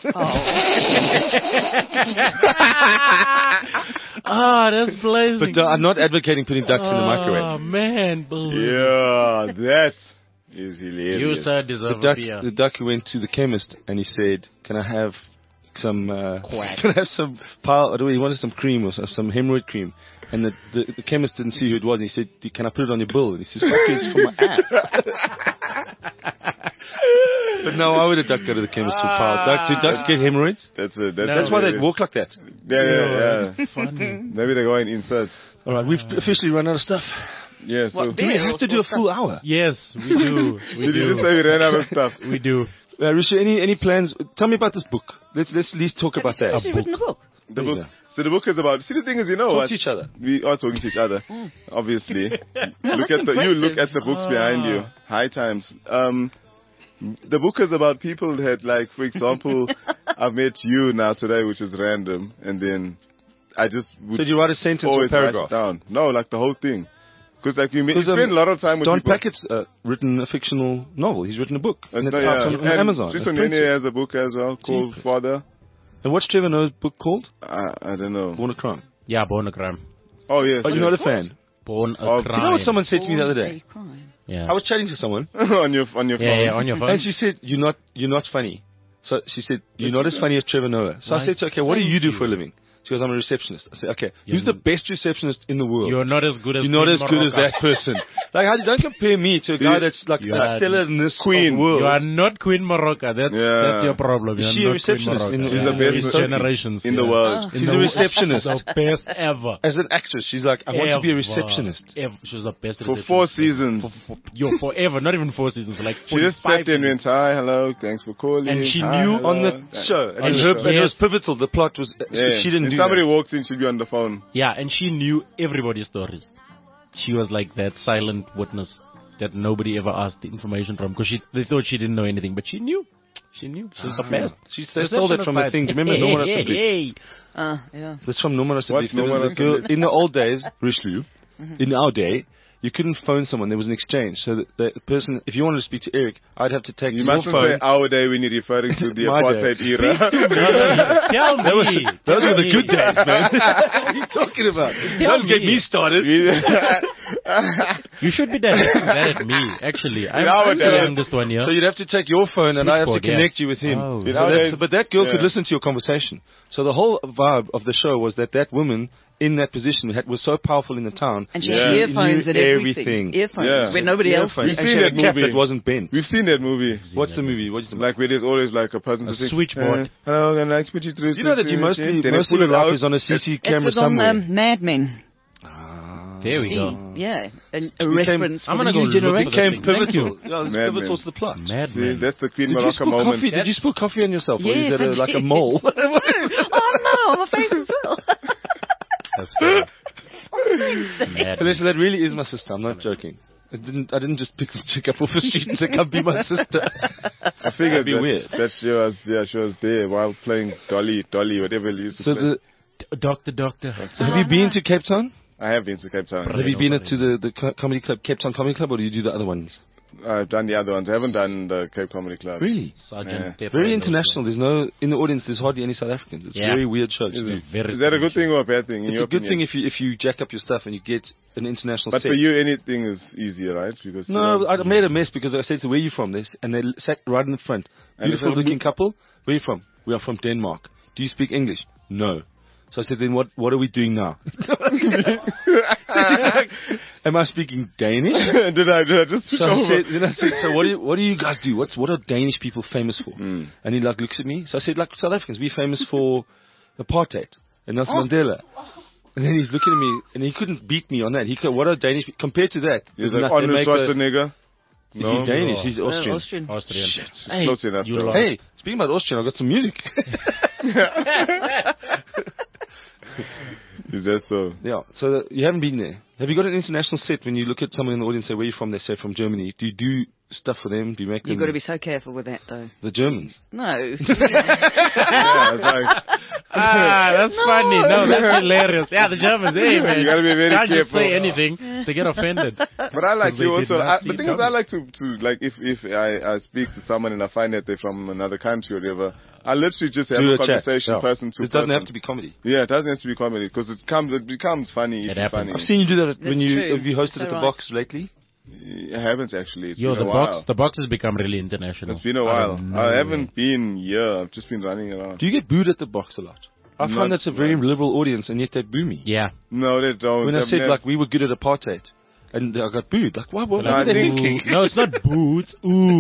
Ah, that's blazing. But uh, I'm not advocating putting ducks in the Oh, microwave. man. Bill. Yeah, that is You, hilarious. sir, The deserve a duck, beer. the duck who went to the chemist and he said, "Can I have some? Uh, Quack. can I have some power? Or do he wanted some cream or some, some hemorrhoid cream?" And the, the the chemist didn't see who it was. And he said, "Can I put it on your bill?" And he says, "Fuck it, it's for my ass." But No, why would a duck go to the chemist for power? Duck, do ducks get hemorrhoids? That's it. That's, That's why what they it is. walk like that. Yeah, yeah, yeah. Funny. Maybe they're going insert. All right, we've officially run out of stuff. Yeah. So. What, Do we beer have or to do a stuff? full hour? Yes, we do. We Did do. you just say we ran out of stuff? We do. Uh, Rishi, any any plans? Tell me about this book. Let's let's at least talk about that. Has she written a book? The There you book. go. So the book is about. See, the thing is, you know Talk what? to each other. We are talking to each other. Obviously, look that's at the you look impressive. at the books behind you. High times. Um, the book is about people that, like, for example, I've met you now today, which is random, and then I just would So did you write a sentence or a always write it paragraph? down. No, like the whole thing. Because like we, ma- we 'Cause, um, spend a lot of time with Don people. Packett's uh, written a fictional novel. He's written a book, and Uh, it's no, out yeah. on, on And Amazon. It's Tristan printed. Mene has a book as well called Jeepers. Father. And what's Trevor Noah's book called? I, I don't know. Born a Crime. Yeah, born a crime. Oh yes. Oh, you're yes. not a fan? Born a Oh, crime. You know what someone said to me the other day? Crime. Yeah. I was chatting to someone, on your on your phone. yeah, yeah, on your phone. and she said, "You're not, you're not funny." So she said, "You're not as funny as Trevor Noah." So I Why? said to her, "Okay, what do Thank you do you. for a living?" She goes, "I'm a receptionist." I said, "Okay, You're who's the n- best receptionist in the world?" You're not as good as You're not Queen as good as Morocco. that person. Like, how, don't compare me to a guy You- that's like you a are stellarness Queen. of the world. You are not Queen Morocco. That's Yeah. that's your problem. Is You're she a not receptionist Queen in- Morocco. is the Yeah. best It's in- generations in the yeah. world. In She's the a wo- receptionist. The best ever. As an actress, she's like, I want to be a Ever. receptionist. Ever. She was the best For receptionist. four seasons. For, for, yo, forever. Not even four seasons. Like She just sat there and seasons. went, hi, hello, thanks for calling. And she Hi, knew hello." On the That- show, and, And it, she- was, and it was yes. pivotal. The plot was. Yeah. She didn't if do somebody that. walks in, she'd be on the phone. Yeah, and she knew everybody's stories. She was like that silent witness that nobody ever asked the information from because she they thought she didn't know anything, but she knew. She knew. She was the best. She they stole that from a thing. Do you remember Norman Assembly? Hey, Uh, yeah. That's from Norman Assembly. What's There was Norman a girl- Assembly? In the old days, Rishlu, in our day, you couldn't phone someone. There was an exchange. So that the person, if you wanted to speak to Eric, I'd have to take You your mustn't phone. say our day when you're referring to the My apartheid day. era. Tell me. That was, those Tell were the me. good days, man. what are you talking about? Tell Don't get me. me started. You should be directing that at me, actually. I'm, our I'm the days. youngest one here. So you'd have to take your phone and I have to Switchboard, yeah. connect you with him. Oh. So In our that's- days- but that girl could yeah. listen to your conversation. So the whole vibe of the show was that that woman in that position had, was so powerful in the town. And she Yeah. had earphones Knew and everything. everything. Earphones Yeah. where nobody else Earphones. did. And seen she had a that cap movie. that wasn't bent. We've seen that movie. What's the movie? What is the Like where there's always like a person A to say, switchboard. "Uh, hello, I'd like to put you through. You know that you mostly, Then they most of pull your it life out. is on a C C It camera was on somewhere. um, Mad Men. There we go. Yeah, and a Became- reference I'm for gonna the go new look for generation. this Became thing. Thank you. pivotal. Yeah, it's Mad pivotal Men. to the plot. See, Madman. that's the Queen Did you Morocco spill moment. coffee? Did you spill coffee on yourself, or is Yes, that a, I like a did. mole? Oh no, my face is full. That's funny. Madman. Vanessa, that really is my sister. I'm not joking. I didn't. I didn't just pick this chick up off the street and say, "Come be my sister." I figured be that, weird. that she was, yeah, she was there while playing Dolly, Dolly, whatever you used to So play. the. D- Doctor, doctor. So have you been to Cape Town? I have been to Cape Town. Have you been to the the co- comedy club, Cape Town Comedy Club, or do you do the other ones? I've done the other ones. I haven't done the Cape Comedy Club. Really? Sergeant Pepper Very and those international. There's no in the audience. There's hardly any South Africans. It's Yeah. very weird show. to Is do. it? Very Is that a good special. thing or a bad thing? In It's your a good opinion? thing if you if you jack up your stuff and you get an international But set. for you, anything is easier, right? Because No, you know, I made a mess because I said to where you from this, and they l- sat right in the front. And Beautiful it's- looking couple. Where you from? We are from Denmark. Do you speak English? No. So I said, then what what are we doing now? Am I speaking Danish? did I did I just switch So I over? said, then I said, so what do you, what do you guys do? What's what are Danish people famous for? Mm. And he like looks at me. So I said, like South Africans, we're famous for apartheid and Nelson Oh. Mandela. And then he's looking at me, and he couldn't beat me on that. He could, what are Danish compared to that? He's there's like nothing- they Arnold make a- Schwarzenegger. Is No. he Danish? He's Uh, Austrian. Austrian. Austrian. Shit, it's Hey, close enough. you though. lost. Hey, speaking about Austrian, I got some music. Is that so? Yeah, so that- you haven't been there. Have you got an international set when you look at someone in the audience and say, where are you from? They say, from Germany. Do you do stuff for them? Do you make them You've got to be so careful with that, though. the Germans? No. Yeah, it's like Ah, that's funny. No, that's hilarious. Yeah, the Germans, hey, man. You gotta be very Can't just careful. say anything to get offended. But I like Because they you did also. not I, see the thing it is, I coming. like to, to like if if I, I speak to someone and I find that they're from another country or whatever, I literally just have Do a a chat. conversation Yeah. person to It doesn't person. have to be comedy. Yeah, it doesn't have to be comedy because it comes it becomes funny. It if it's happens. funny. I've seen you do that when That's you true. have you hosted So at the right. box lately. It happens actually. It's Yo, been the a box, while. the box has become really international. It's been a Out while. of I nowhere. haven't been here. I've just been running around. Do you get booed at the box a lot? I Not find that's a very once. liberal audience, and yet they boo me. Yeah. No, they don't. When I I've said never- like we were good at apartheid, and I got booed. Like what? What, No, what I were they think- thinking? No, it's not boots. Ooh.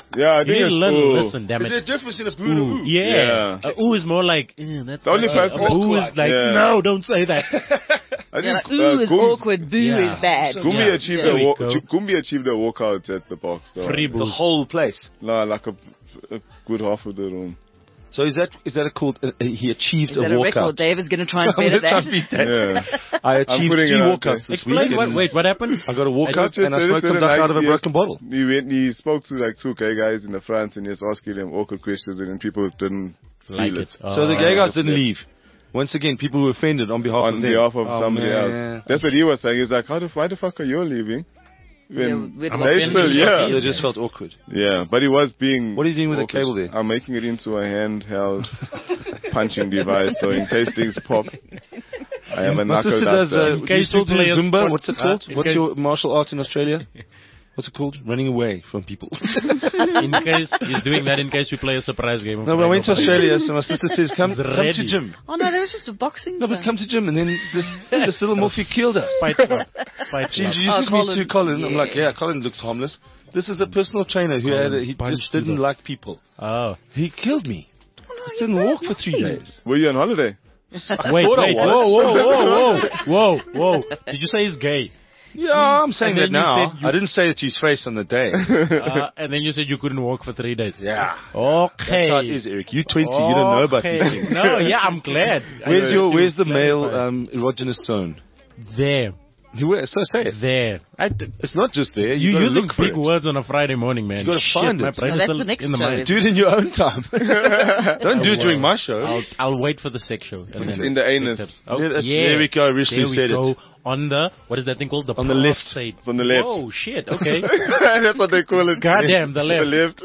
Yeah, I You think need to it's learn ooh. to listen, damn Is there it. a difference in a boo and a Ooh, ooh? yeah. Yeah. Uh, ooh is more like, eh, that's The only uh, person- uh, boo is awkward. like, Yeah. no, don't say that. I Yeah, like, think ooh uh, is Gooms- awkward, boo Yeah. is bad. Gumbi Yeah. achieved There a we walk, go. Gumbi achieved a walkout at the box. Though. Free The booze. whole place. No, like a, a good half of the room. So is that is that a called? Uh, he achieved Is a that a walkout. record? David's going to try and I'm better gonna try and that. beat that. Yeah. I achieved putting three it out walkouts there. this week. Explain, what, and wait, what happened? I got a walkout Just- and I just- smoked some just duck like out of a he broken bottle. He went, he spoke to like two gay guys in the front and he was asking them awkward questions and then people didn't Like feel it. it. Oh. So the gay guys just didn't that. leave. Once again, people were offended on behalf on of them. behalf of Oh, somebody man. else. That's what he was saying. He's like, how the, why the fuck are you leaving? Yeah, When with I'm what- they offended. still, yeah. They just felt awkward. Yeah, but he was being... What are you doing with the awkward. cable there? I'm making it into a handheld punching device, so in case things pop, I have a My knuckle sister does. duster. Uh, In do you case still you do play a Zumba? sport- What's it Huh? called? In What's case- your martial art in Australia? What's it called? Running away from people. In case, he's doing that in case we play a surprise game. of No, but I went to Triangle. Australia, so my sister says, "Come, He's come to ready. gym." Oh no, that was just a boxing. No, but show. come to gym, and then this this little morphy killed us. Fight club. Fight She club. introduces Oh, me Colin. to Colin. I'm like, Yeah. yeah, Colin looks harmless. This is a personal trainer who Colin had a, he punched just you didn't though. like people. Oh. He killed me. Oh, no, I you're didn't very walk for three nice. days. Were you on holiday? Wait, thought I wait, was. whoa, whoa, whoa, whoa, whoa, whoa. Did you say he's gay? Yeah, I'm saying And that then you now. said you- I didn't say it to his face on the day. Uh, and then you said you couldn't walk for three days. Yeah. Okay. That's how it is, Eric. You twenty, you don't know about these Okay. things. No, yeah, I'm glad. Where's I- your to Where's the male clarify. um, erogenous zone? There. You were, so say it. There. I d- It's not just there. You You're gotta using look for big it. words on a Friday morning, man. You gotta Shit, find my it. brain No, is that's still the next in the show, mind. Do it in your own time. Don't do it during my show. I'll, I'll wait for the sex show. And then in the anus. Oh, Yeah, that- yeah. there we go. Richly There we said go. it. On the, what is that thing called? The On the left. prostate. It's on the left. Oh, shit. Okay. That's what they call it. Goddamn, the left. The left.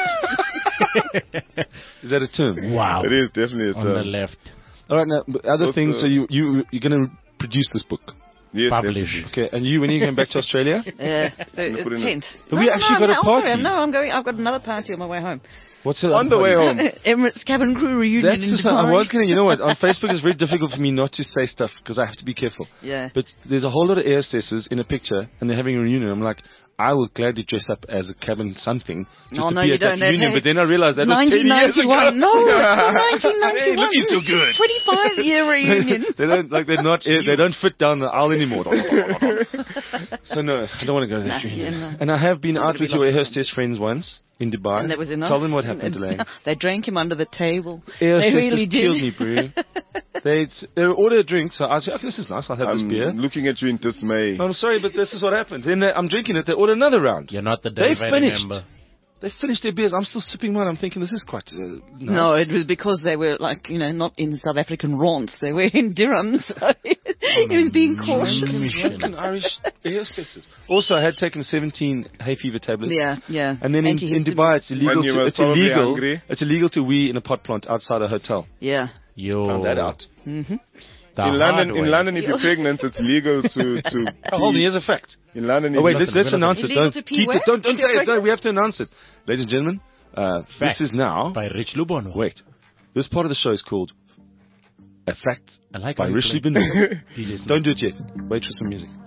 Is that a term? Wow. It is definitely. It's On the um, left. All right, now but other So- things. so- So you you you're going to produce this book, yes, Publish. definitely. okay? And you, when you going back to Australia? Yeah, the put in a- tenth. But we actually got a I'm party. Sorry, no, I'm going. I've got another party on my way home. What's it On the way home. Emirates cabin crew reunion. That's in just. Dubai. I was going to. You know what? On Facebook, it's very difficult for me not to say stuff because I have to be careful. Yeah. But there's a whole lot of air hostesses in a picture, and they're having a reunion. I'm like, I would gladly dress up as a cabin something just No, to no, be you at that don't. That- reunion. hey, But then I realized that was ten years ago. nineteen ninety-one. No, it's Hey, nineteen ninety-one. looking too good. twenty-five year reunion. they don't like they're not they don't fit down the aisle anymore. So no, I don't want to go to that Nah, reunion. yeah, no. And I have been out gonna with be your air lots of hostess friends once in Dubai. And that was enough. Tell them what happened to Lang. They drank him under the table. Air They hostess really just did. killed me, bro. They they ordered a drink, so I said, okay, this is nice. I'll have this I'm beer. looking at you in dismay. I'm sorry, but this is what happened. Then they, I'm drinking it. They order another round. You're not the They Dave I finished. remember. They finished their beers. I'm still sipping mine. I'm thinking this is quite uh, nice. No, it was because they were like, you know, not in South African rands. They were in dirhams. So it, it was being cautious. Drunken Irish air hostesses. Also, I had taken seventeen hay fever tablets. Yeah, yeah. And then in, in Antihistamine. Dubai, it's illegal And you to were it's probably illegal. hungry. It's illegal to wee in a pot plant outside a hotel. Yeah. Yo. Found that out. Mm-hmm. The In hard London, way. in London, if you're pregnant, it's legal to to. Oh, hold on, here's a fact. In London, Oh wait, it's let's let's listen, announce it. Illegal Don't to pee keep where? it. Don't don't If say you're it. Don't, we have to announce it, ladies and gentlemen. Uh, Facts this is now. by Rich Lubono. Wait, this part of the show is called "A Fact" I like by how you Richly play. Bindel. D J's Don't do it yet. Wait for some music.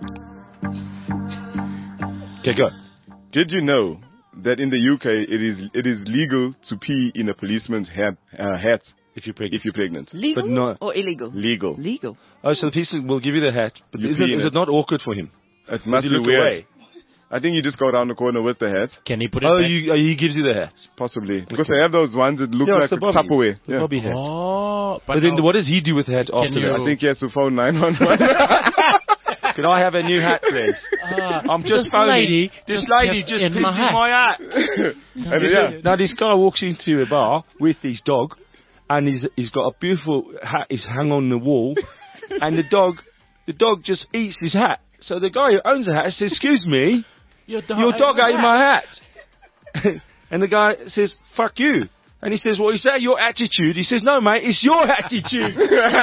Okay, go. Did you know that in the U K it is it is legal to pee in a policeman's hat, uh, hat If you're pregnant. if you're pregnant? Legal But no- or illegal? Legal. Legal. Oh, so the piece will give you the hat, but You is pee it, in is it. it not awkward for him? It must Does be he look weird. away? I think you just go around the corner with the hat, Can he put it Oh, back? you, oh, he gives you the hat. possibly, because they have those ones that look Yeah, like it's a the Bobby. Tupperware. The Yeah. Bobby hat. Oh, but, But then now- what does he do with the hat after you- that? I think he has to phone nine one one. Can I have a new hat, please? Ah, I'm just this phoning. lady this just lady kept just in pissed my in hat. my hat. And yeah, Now this guy walks into a bar with his dog, and he's he's got a beautiful hat. He's hung on the wall, and the dog, the dog just eats his hat. So the guy who owns the hat says, "Excuse me, Your dog, your dog ate my hat." And the guy says, "Fuck you." And he says, "Well, is that your attitude?" He says, "No, mate, it's your attitude."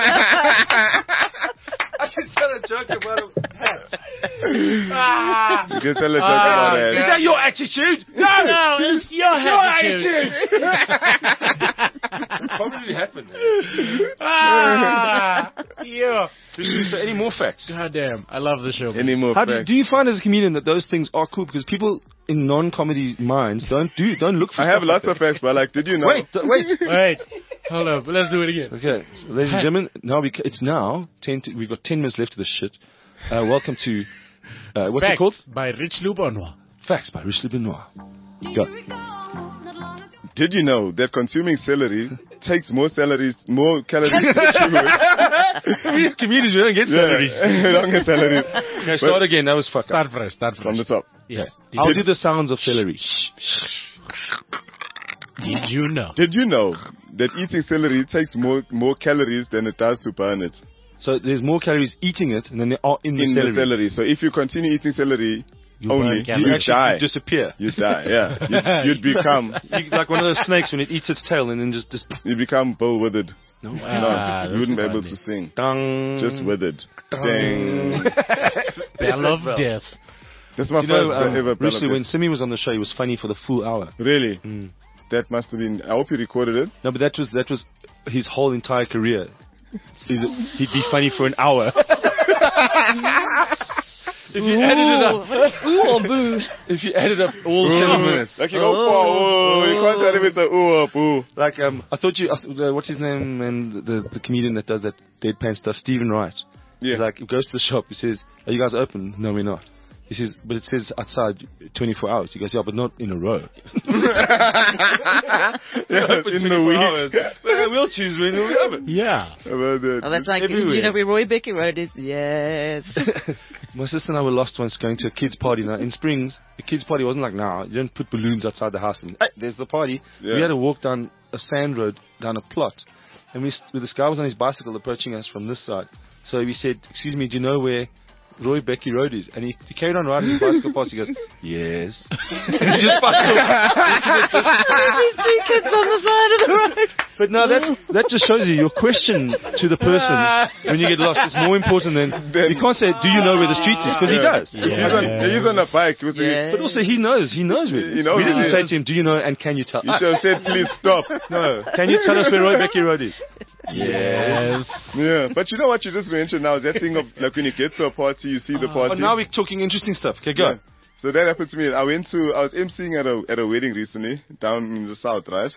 I can tell a joke about a hat. Ah. you can tell a joke Ah, about Is that. that your attitude? No, No, it's your your attitude. attitude. Probably happened. Ah, Yeah. So any more facts? God damn. I love the show. Any more How do, facts? do you find as a comedian that those things are cool? Because people in non-comedy minds don't do don't look for I have stuff lots like of facts, but like, did you know? that. Wait, wait. Wait. Hold up. Let's do it again. Okay, so ladies and gentlemen, now we, c- it's now ten. To, we've got ten minutes left of this shit. Uh, welcome to uh, what's Facts it called? by Rich Lubonwa. Facts by Richelieu Benoit. Go. Did you know that consuming celery takes more calories, more calories to chew? Comedians, we don't get salaries. Yeah, don't get calories. Okay, start again. That was fuck up. Start fresh. Start fresh. From the top. Yeah. Did, I'll you, do the sounds of celery. did you know? Did you know that eating celery takes more more calories than it does to burn it? So there's more calories eating it than there are in the In celery. the celery. So if you continue eating celery You only, burn you, calories. You actually die. you disappear. You die, yeah. You'd, you'd become You, like one of those snakes when it eats its tail and then just just you become Bill Withered. no. Ah, no, you wouldn't be that's able funny. to sing. Dang. Just withered. Dang. Bell of death. That's my You first know, um, ever bell of Bruce Lee, death. when Simi was on the show, he was funny for the full hour. Really? Mm. That must have been. I hope you recorded it. No, but that was that was his whole entire career. He's, he'd be funny for an hour. If you added it up, Ooh or boo. if you added up all seven minutes, Like you go, oh, you can't tell if it's a ooh or boo. like um, I thought you, I th- uh, what's his name, and the the comedian that does that deadpan stuff, Stephen Wright. Yeah. He's like, he goes to the shop. He says, "Are you guys open?" No, we're not. He says, "But it says outside twenty-four hours." He goes, "Yeah, but not in a row." Yeah, in the week. Well, we'll choose when we open. Yeah. About that. Oh, that's like, everywhere. you know where Roy Becky Road is? Yes. My sister and I were lost once going to a kids' party. Now in Springs, the kids' party wasn't like now. You don't put balloons outside the house and hey, there's the party. Yeah. We had to walk down a sand road down a plot, and we st- this guy was on his bicycle approaching us from this side. So we said, "Excuse me, do you know where Roy Becky Road is?" And he, he carried on riding his bicycle past. He goes, "Yes." And he just bicycled into the distance. These two kids on the side of the road. But no, that's, that just shows you your question to the person when you get lost is more important than you can't say, "Do you know where the street is?" Because he Yeah. does. He's, on, he's on a bike. He was- Yeah. But also he knows. He knows where. He knows we didn't it say is. to him, "Do you know?" and "Can you tell You us?" should have said, please stop. No. Can you tell us where Roy Becky Road is? Yes. Yeah, but you know what you just mentioned now is that thing of like when you get to a party, you see the Oh, party. now we're talking interesting stuff. Okay, go. Yeah. So that happened to me. I went to, I was emceeing at a at a wedding recently down in the south, right?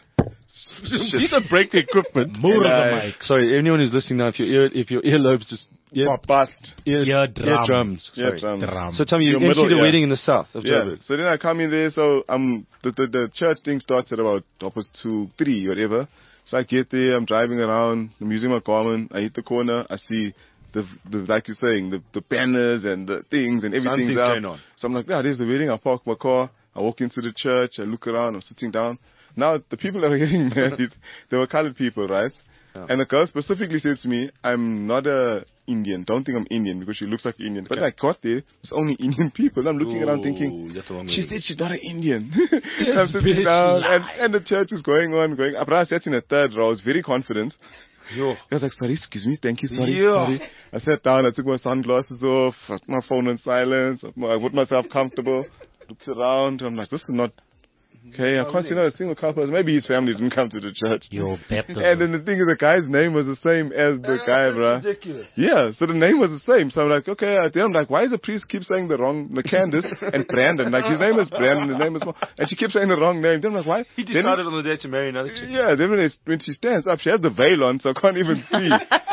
Please don't break the equipment. More Yeah. of the mic. Sorry, anyone who's listening now, if your ear, if your earlobes just ear, But ear, Eardrum. eardrums. yeah, Sorry. drums. Drum. So tell me, you Your middle emptied a ear. wedding in the south of Yeah. Joburg. So then I come in there. So um, the the, the church thing starts at about opposite to three, whatever. So I get there. I'm driving around. I'm using my Garmin. I hit the corner. I see the, the like you're saying, the the banners and the things and everything's Something's out. going on. So I'm like, yeah, there's the wedding. I park my car. I walk into the church. I look around. I'm sitting down. Now the people that were getting married, they were colored people, right? Yeah. And the girl specifically said to me, "I'm not a Indian. Don't think I'm Indian because she looks like Indian." But Okay. I got there. It's only Indian people. I'm looking around thinking, Ooh, that's the wrong she wedding. said she's not an Indian. I'm sitting down, and, and the church is going on, going up. I sat in a third row. I was very confident. Yo. I was like, sorry, excuse me, thank you, sorry, Yeah. sorry. I sat down, I took my sunglasses off, I put my phone on silence, I put myself comfortable, looked around. I'm like, this is not, okay, I can't see not a single couple. Maybe his family didn't come to the church. Your baptism. And then the thing is, the guy's name was the same as the guy, bruh. Ridiculous. Yeah, so the name was the same. So I'm like, okay, I- then I'm like, why does the priest keep saying the wrong, the Candace and Brandon? Like, his name is Brandon, his name is, and she keeps saying the wrong name. Then I'm like, why? He Then- decided on the day to marry another chick. yeah, then when, it, when she stands up, she has the veil on, so I can't even see.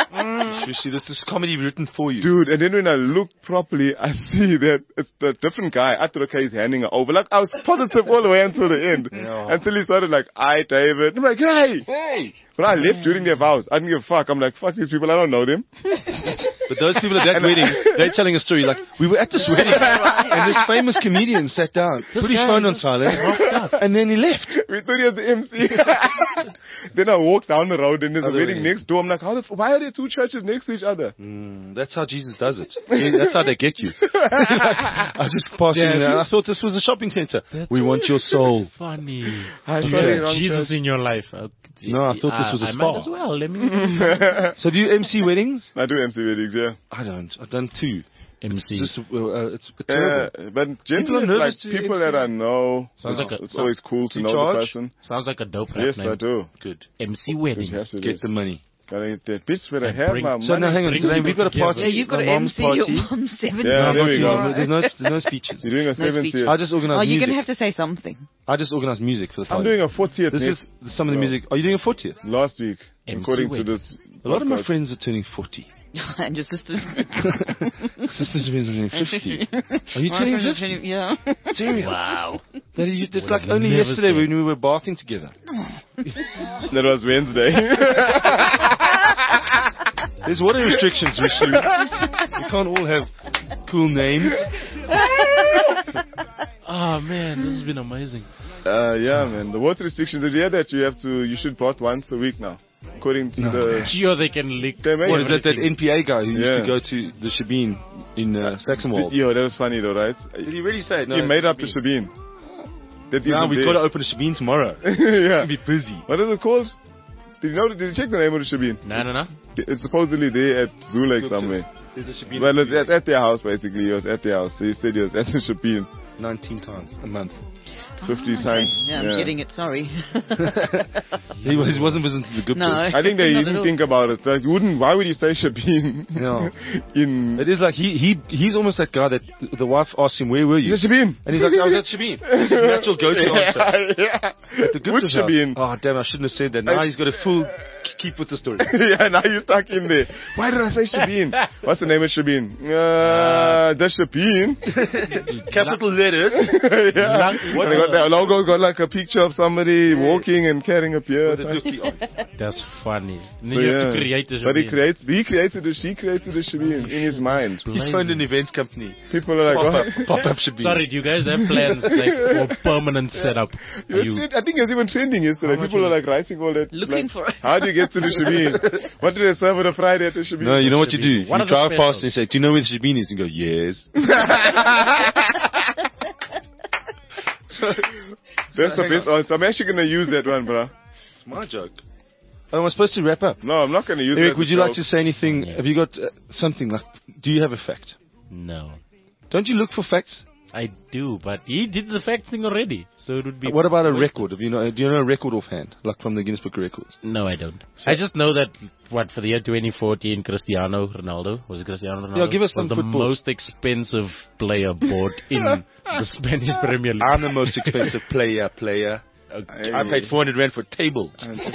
You see, this is comedy written for you. Dude, and then when I look properly, I see that it's the different guy. I thought, okay, he's handing her over. Like, I was positive all the way until the end. Yeah. Until he started like, "I, David." I'm like, hey! Hey! But I left during their vows. I didn't give a fuck. I'm like, fuck these people, I don't know them. But those people at that wedding, they're telling a story like, we were at this wedding, and this famous comedian sat down, put his guy phone on silent, and then he left. We thought he was the M C. Then I walked down the road and there's a Other wedding wedding. next door. I'm like, how the f- why are there two churches next to each other? Mm, that's how Jesus does it. Yeah, that's how they get you. I just passed in and I thought this was a shopping center. That's We want your soul. Funny. I You saw had the wrong Jesus church. in your life. Uh, No, I thought this was a I spa. might as well. Let me So do you M C weddings? I do M C weddings, yeah. I don't. I've done two. M It's C. just, uh, uh, it's Yeah, terrible. but People generally are it's like nervous to people M C. that I know. Sounds it's, like a- it's always cool to you know charge? the person. Sounds like a dope rap Yes, name. I do. Good. M C You weddings. have to do Get this. the money. Gotta eat that. Bitch better And have bring- my So money. now hang on, Bring today we've got a people party. Yeah, you've got my to mom's M C your party. mom's seventy. Yeah, No, there we not go. yet. There's no, there's no speeches. You're doing a No speech. seventieth. I just organize Oh, you're music. going to have to say something. I just organize music for the I'm party. doing a fortieth This next, is some of the No. music. Are you doing a fortieth? last week, M C according to week. this. A lot of my podcast. friends are turning forty. And your sisters. Sisters are turning fifty. Are you turning fifty? Yeah. Serious? Wow. That you, it's Would like have only never yesterday said. when we were bathing together. That was Wednesday. There's water restrictions, Rishi. We can't all have cool names. Oh man, this has been amazing. uh, yeah, man. The water restrictions. Did you hear that? You have to. You should bath once a week now, according to No. the. Geo, they can lick. They made What is that? That everything. N P A guy who used Yeah. to go to the Shabin in uh, Saxonwald. Did, yo, that was funny though, right? Did he really say it? No, he made it's up the Shabin. Shabin. That Now even we've there. got to open a Shabin tomorrow. yeah. Be busy. What is it called? Did you know? Did you check the name of the Shabin? No, no, no. It's supposedly there at Zoo Lake somewhere. There's a Shabin Well, it's at, at their house basically. He was at their house. So he said he was at the Shabin. nineteen times a month. fifty Oh, times. Yeah, I'm yeah. getting it. Sorry. He, was, he wasn't visiting the good No. place. I think they Not at didn't all. think about it. Like, you wouldn't. Why would you say Shabin? No. In. It is like he, he he's almost that guy that the wife asked him, "Where were you?" Is it Shabin? And he's like, "I was at Shabin." It's his natural go-to answer. yeah. At the Which Gupta's house. Shabin? Oh damn! I shouldn't have said that. Now he's got a full keep with the story. yeah, now you're stuck in there. Why did I say Shabin? What's the name of Shabin? Uh, the Shabin. Capital letters. yeah. What- And they got that logo, got like a picture of somebody walking and carrying a beer. With a dookie on. That's funny. Then So, you have yeah. to create a But he Shabin. creates, he created a, she created a Shabin in his mind. He's phoned an events company. People are like, Pop up, oh. pop up Shabin. Sorry, do you guys have plans like for permanent setup? It was You, trend- I think it was even trending yesterday. How much People was are like writing all that. Looking like, for it. How do you get to the Shabin? What do they serve on a Friday at the Shabin? No, you know what you do? What You are the drive specials? past and say, "Do you know where the Shabin is?" And you go, "Yes." That's the best answer. I'm actually going to use that one, bro. It's my joke. Oh, am I supposed to wrap up? No, I'm not going to use Eric, that. would as you a like joke. to say anything? Yeah. Have you got uh, something like? Do you have a fact? no. Don't you look for facts? I do, but he did the fact thing already, so it would be. What about a wasted. record? Have you know? Do you know a record offhand, like from the Guinness Book of Records? No, I don't. I just know that what for the year twenty fourteen, Cristiano Ronaldo was it Cristiano Ronaldo? Yeah, give us was some the football. most expensive player bought in the Spanish Premier League. I'm the most expensive player. Player. Okay. I paid four hundred rand for tables.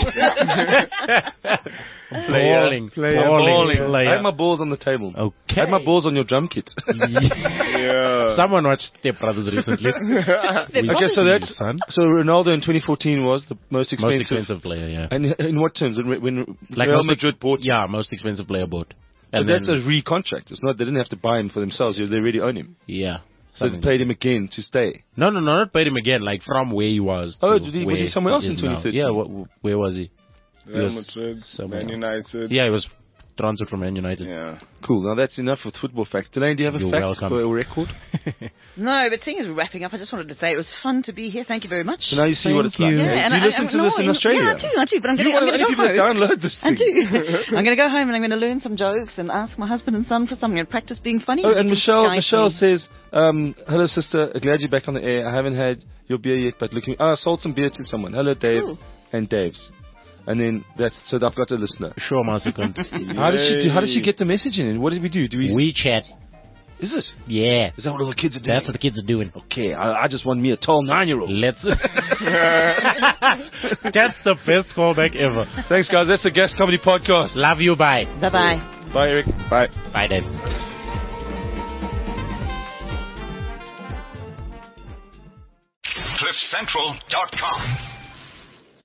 Balling, Player, balling, balling. player. I had my balls on the table. Okay. I had my balls on your drum kit. Yeah. Someone watched Step Brothers recently. Okay, so that's Son. so Ronaldo in twenty fourteen was the most expensive. Most expensive player, yeah. And in what terms? When, when Like Real most ex- Madrid bought, Yeah, most expensive player bought. but And that's then, a re-contract. It's not they didn't have to buy him for themselves. They already own him. yeah. So they something paid like him again to stay. that. No, no, no, not paid him again. Like from where he was. Oh, to did he- was where he somewhere else in is now. twenty thirteen? Yeah, wh- where was he? Real Yes, Madrid, somewhere Man else. United. Yeah, he was transferred from Man United. Yeah. Cool. Now that's enough with football facts. Delane, do you have a You're fact welcome. or a record? No, but seeing as we're wrapping up, I just wanted to say it was fun to be here. Thank you very much. So now you see what it's Thank like. you. eh? Yeah, and do you I- listen I- to no, this in Australia? Yeah, I do, I do. But I'm You going know to what? go People home. download this I thing. do. I'm going to go home and I'm going to learn some jokes and ask my husband and son for something and practice being funny. Oh, You and can Michelle, Skype Michelle me. says, um, "Hello, sister. Glad you're back on the air. I haven't had your beer yet, but looking. Oh, I sold some beer to someone. Hello, Dave Cool. and Dave's." And then that's so I've got a listener. Sure, Masekund. How does she do? How does she get the message in? What did we do? Do we? WeChat. Is it? Yeah. Is that what all the kids are doing? That's what the kids are doing. Okay, I, I just want me a tall nine-year-old. Let's. That's the best callback ever. Thanks, guys. That's the Gas Comedy Podcast. Love you. Bye. Bye-bye. Bye, Eric. Bye. Bye, Dave. cliff central dot com